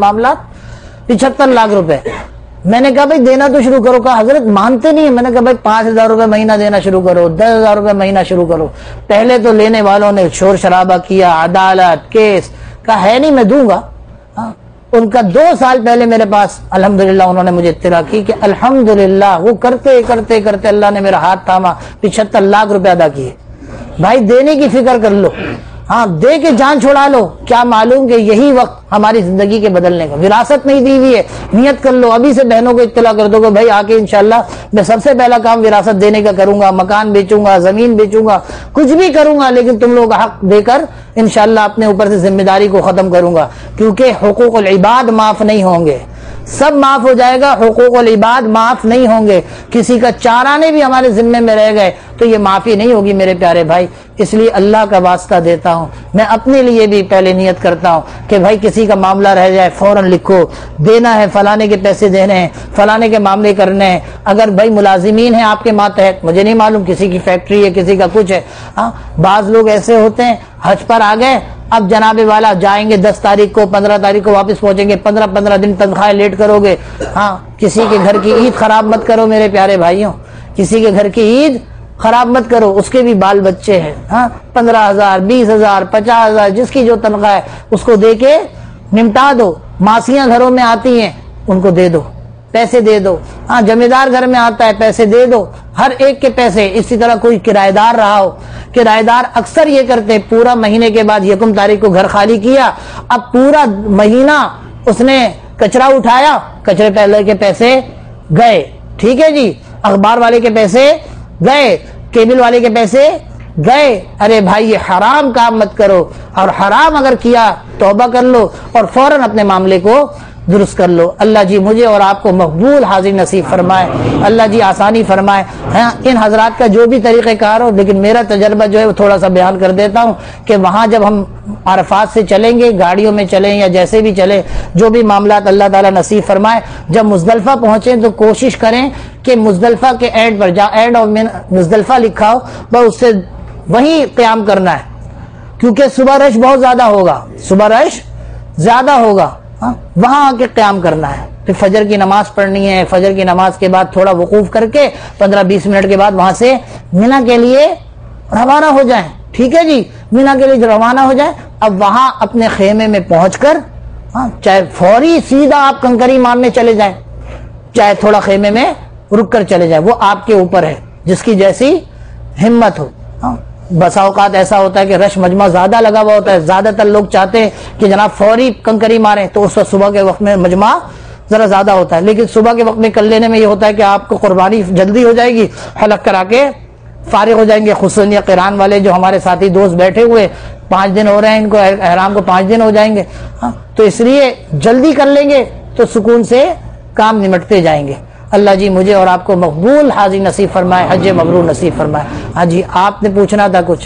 75 لاکھ روپے۔ میں نے کہا بھائی دینا تو شروع کرو، کہا حضرت مانتے نہیں ہیں۔ میں نے کہا بھائی 5,000 روپے مہینہ دینا شروع کرو، 10,000 روپے مہینہ شروع کرو۔ پہلے تو لینے والوں نے شور شرابہ کیا، عدالت، کیس، کہا ہے نہیں میں دوں گا۔ ان کا 2 سال پہلے میرے پاس الحمدللہ انہوں نے مجھے اطلاع کی کہ الحمدللہ وہ کرتے کرتے کرتے اللہ نے میرا ہاتھ تھاما، 75 لاکھ روپے ادا کیے۔ بھائی دینے کی فکر کر لو، ہاں دے کے جان چھڑا لو، کیا معلوم کہ یہی وقت ہماری زندگی کے بدلنے کا۔ وراثت نہیں دی ہوئی ہے، نیت کر لو، ابھی سے بہنوں کو اطلاع کر دو کہ بھائی آ کے انشاءاللہ میں سب سے پہلا کام وراثت دینے کا کروں گا، مکان بیچوں گا، زمین بیچوں گا، کچھ بھی کروں گا، لیکن تم لوگوں کا حق دے کر انشاءاللہ اپنے اوپر سے ذمہ داری کو ختم کروں گا، کیونکہ حقوق العباد معاف نہیں ہوں گے، سب معاف ہو جائے گا، حقوق العباد معاف نہیں ہوں گے۔ کسی کا 4 آنے بھی ہمارے ذمے میں رہ گئے تو یہ معافی نہیں ہوگی میرے پیارے بھائی۔ اس لیے اللہ کا واسطہ دیتا ہوں، میں اپنے لیے بھی پہلے نیت کرتا ہوں کہ بھائی کسی کا معاملہ رہ جائے فوراً لکھو، دینا ہے فلانے کے پیسے دینے ہیں، فلانے کے معاملے کرنے ہیں۔ اگر بھائی ملازمین ہیں آپ کے ماتحت، مجھے نہیں معلوم کسی کی فیکٹری ہے، کسی کا کچھ ہے، ہاں بعض لوگ ایسے ہوتے ہیں حج پر آ گئے، اب جناب والا جائیں گے 10 تاریخ کو، 15 تاریخ کو واپس پہنچیں گے، 15 دن تنخواہ لیٹ کرو گے۔ ہاں کسی کے گھر کی عید خراب مت کرو میرے پیارے بھائیوں، کسی کے گھر کی عید خراب مت کرو، اس کے بھی بال بچے ہیں۔ ہاں 15,000 20,000 50,000 جس کی جو تنخواہ ہے اس کو دے کے نمٹا دو۔ ماسیاں گھروں میں آتی ہیں ان کو دے دو، پیسے دے دو۔ ہاں جمع دار گھر میں آتا ہے، پیسے دے دو، ہر ایک کے پیسے۔ اسی طرح کوئی کرایہ دار رہا ہو، کرایہ دار اکثر یہ کرتے پورا مہینے کے بعد 1 تاریخ کو گھر خالی کیا، اب پورا مہینہ اس نے کچرا اٹھایا، کچرے پہلے کے پیسے گئے، ٹھیک ہے جی، اخبار والے کے پیسے گئے، کیبل والے کے پیسے گئے۔ ارے بھائی یہ حرام کام مت کرو، اور حرام اگر کیا توبہ کر لو اور فوراً اپنے معاملے کو درست کر لو۔ اللہ جی مجھے اور آپ کو مقبول حاضر نصیب فرمائے، اللہ جی آسانی فرمائے۔ ہاں ان حضرات کا جو بھی طریقہ کار ہو، لیکن میرا تجربہ جو ہے وہ تھوڑا سا بیان کر دیتا ہوں کہ وہاں جب ہم عرفات سے چلیں گے، گاڑیوں میں چلیں یا جیسے بھی چلیں، جو بھی معاملات اللہ تعالیٰ نصیب فرمائے، جب مزدلفہ پہنچیں تو کوشش کریں کہ مزدلفہ کے اینڈ پر، جہاں اینڈ آف مزدلفہ لکھا ہو بس اس سے وہیں قیام کرنا ہے، کیونکہ صبح رش بہت زیادہ ہوگا، صبح رش زیادہ ہوگا، وہاں آ کے قیام کرنا ہے۔ پھر فجر کی نماز پڑھنی ہے، فجر کی نماز کے بعد تھوڑا وقوف کر کے 15-20 منٹ کے بعد وہاں سے مینا کے لیے روانہ ہو جائیں، ٹھیک ہے جی، مینا کے لیے روانہ ہو جائیں۔ اب وہاں اپنے خیمے میں پہنچ کر چاہے فوری سیدھا آپ کنکری مارنے چلے جائیں، چاہے تھوڑا خیمے میں رک کر چلے جائیں، وہ آپ کے اوپر ہے، جس کی جیسی ہمت ہو۔ بسا اوقات ایسا ہوتا ہے کہ رش مجمع زیادہ لگا ہوا ہوتا ہے، زیادہ تر لوگ چاہتے ہیں کہ جناب فوری کنکری ماریں، تو اس وقت صبح کے وقت میں مجمع ذرا زیادہ ہوتا ہے، لیکن صبح کے وقت میں کر لینے میں یہ ہوتا ہے کہ آپ کو قربانی جلدی ہو جائے گی، حلق کرا کے فارغ ہو جائیں گے۔ خصوصاً یہ قران والے جو ہمارے ساتھی دوست بیٹھے ہوئے 5 دن ہو رہے ہیں، ان کو احرام کو 5 دن ہو جائیں گے، تو اس لیے جلدی کر لیں گے تو سکون سے کام نمٹتے جائیں گے۔ اللہ جی مجھے اور آپ کو مقبول حاضر نصیب فرمائے، حج مبرور نصیب فرمائے۔ ہاں جی آپ نے پوچھنا تھا کچھ؟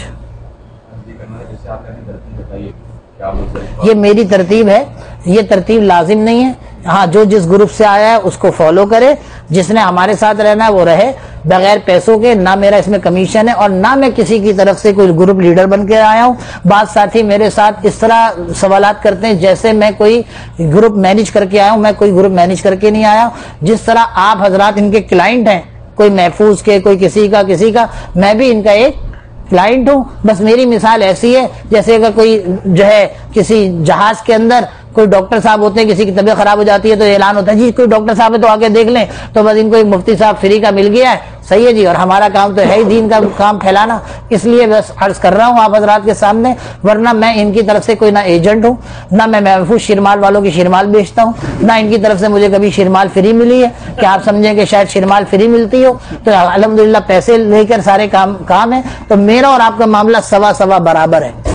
یہ میری ترتیب ہے، یہ ترتیب لازم نہیں ہے، ہاں جو جس گروپ سے آیا ہے اس کو فالو کرے، جس نے ہمارے ساتھ رہنا ہے وہ رہے بغیر پیسوں کے، نہ میرا اس میں کمیشن ہے اور نہ میں کسی کی طرف سے کوئی گروپ لیڈر بن کے آیا ہوں۔ بعض ساتھی میرے ساتھ اس طرح سوالات کرتے ہیں جیسے میں کوئی گروپ مینیج کر کے آیا ہوں، میں کوئی گروپ مینیج کر کے نہیں آیا ہوں۔ جس طرح آپ حضرات ان کے کلائنٹ ہیں، کوئی محفوظ کے، کوئی کسی کا، میں بھی ان کا ایک کلائنٹ ہوں۔ بس میری مثال ایسی ہے جیسے اگر کوئی جو ہے کسی جہاز کے اندر کوئی ڈاکٹر صاحب ہوتے ہیں، کسی کی طبیعت خراب ہو جاتی ہے تو اعلان ہوتا ہے جی کوئی ڈاکٹر صاحب ہے تو آ کے دیکھ لیں، تو بس ان کو ایک مفتی صاحب فری کا مل گیا ہے، صحیح ہے جی، اور ہمارا کام تو ہے ہی دین کا کام پھیلانا، اس لیے بس عرض کر رہا ہوں آپ حضرات کے سامنے، ورنہ میں ان کی طرف سے کوئی نہ ایجنٹ ہوں، نہ میں محفوظ شیرمال والوں کی شیرمال بیچتا ہوں، نہ ان کی طرف سے مجھے کبھی شیرمال فری ملی ہے کہ آپ سمجھیں کہ شاید شیرمال فری ملتی ہو، تو الحمدللہ پیسے لے کر سارے کام ہے، تو میرا اور آپ کا معاملہ سوا برابر ہے۔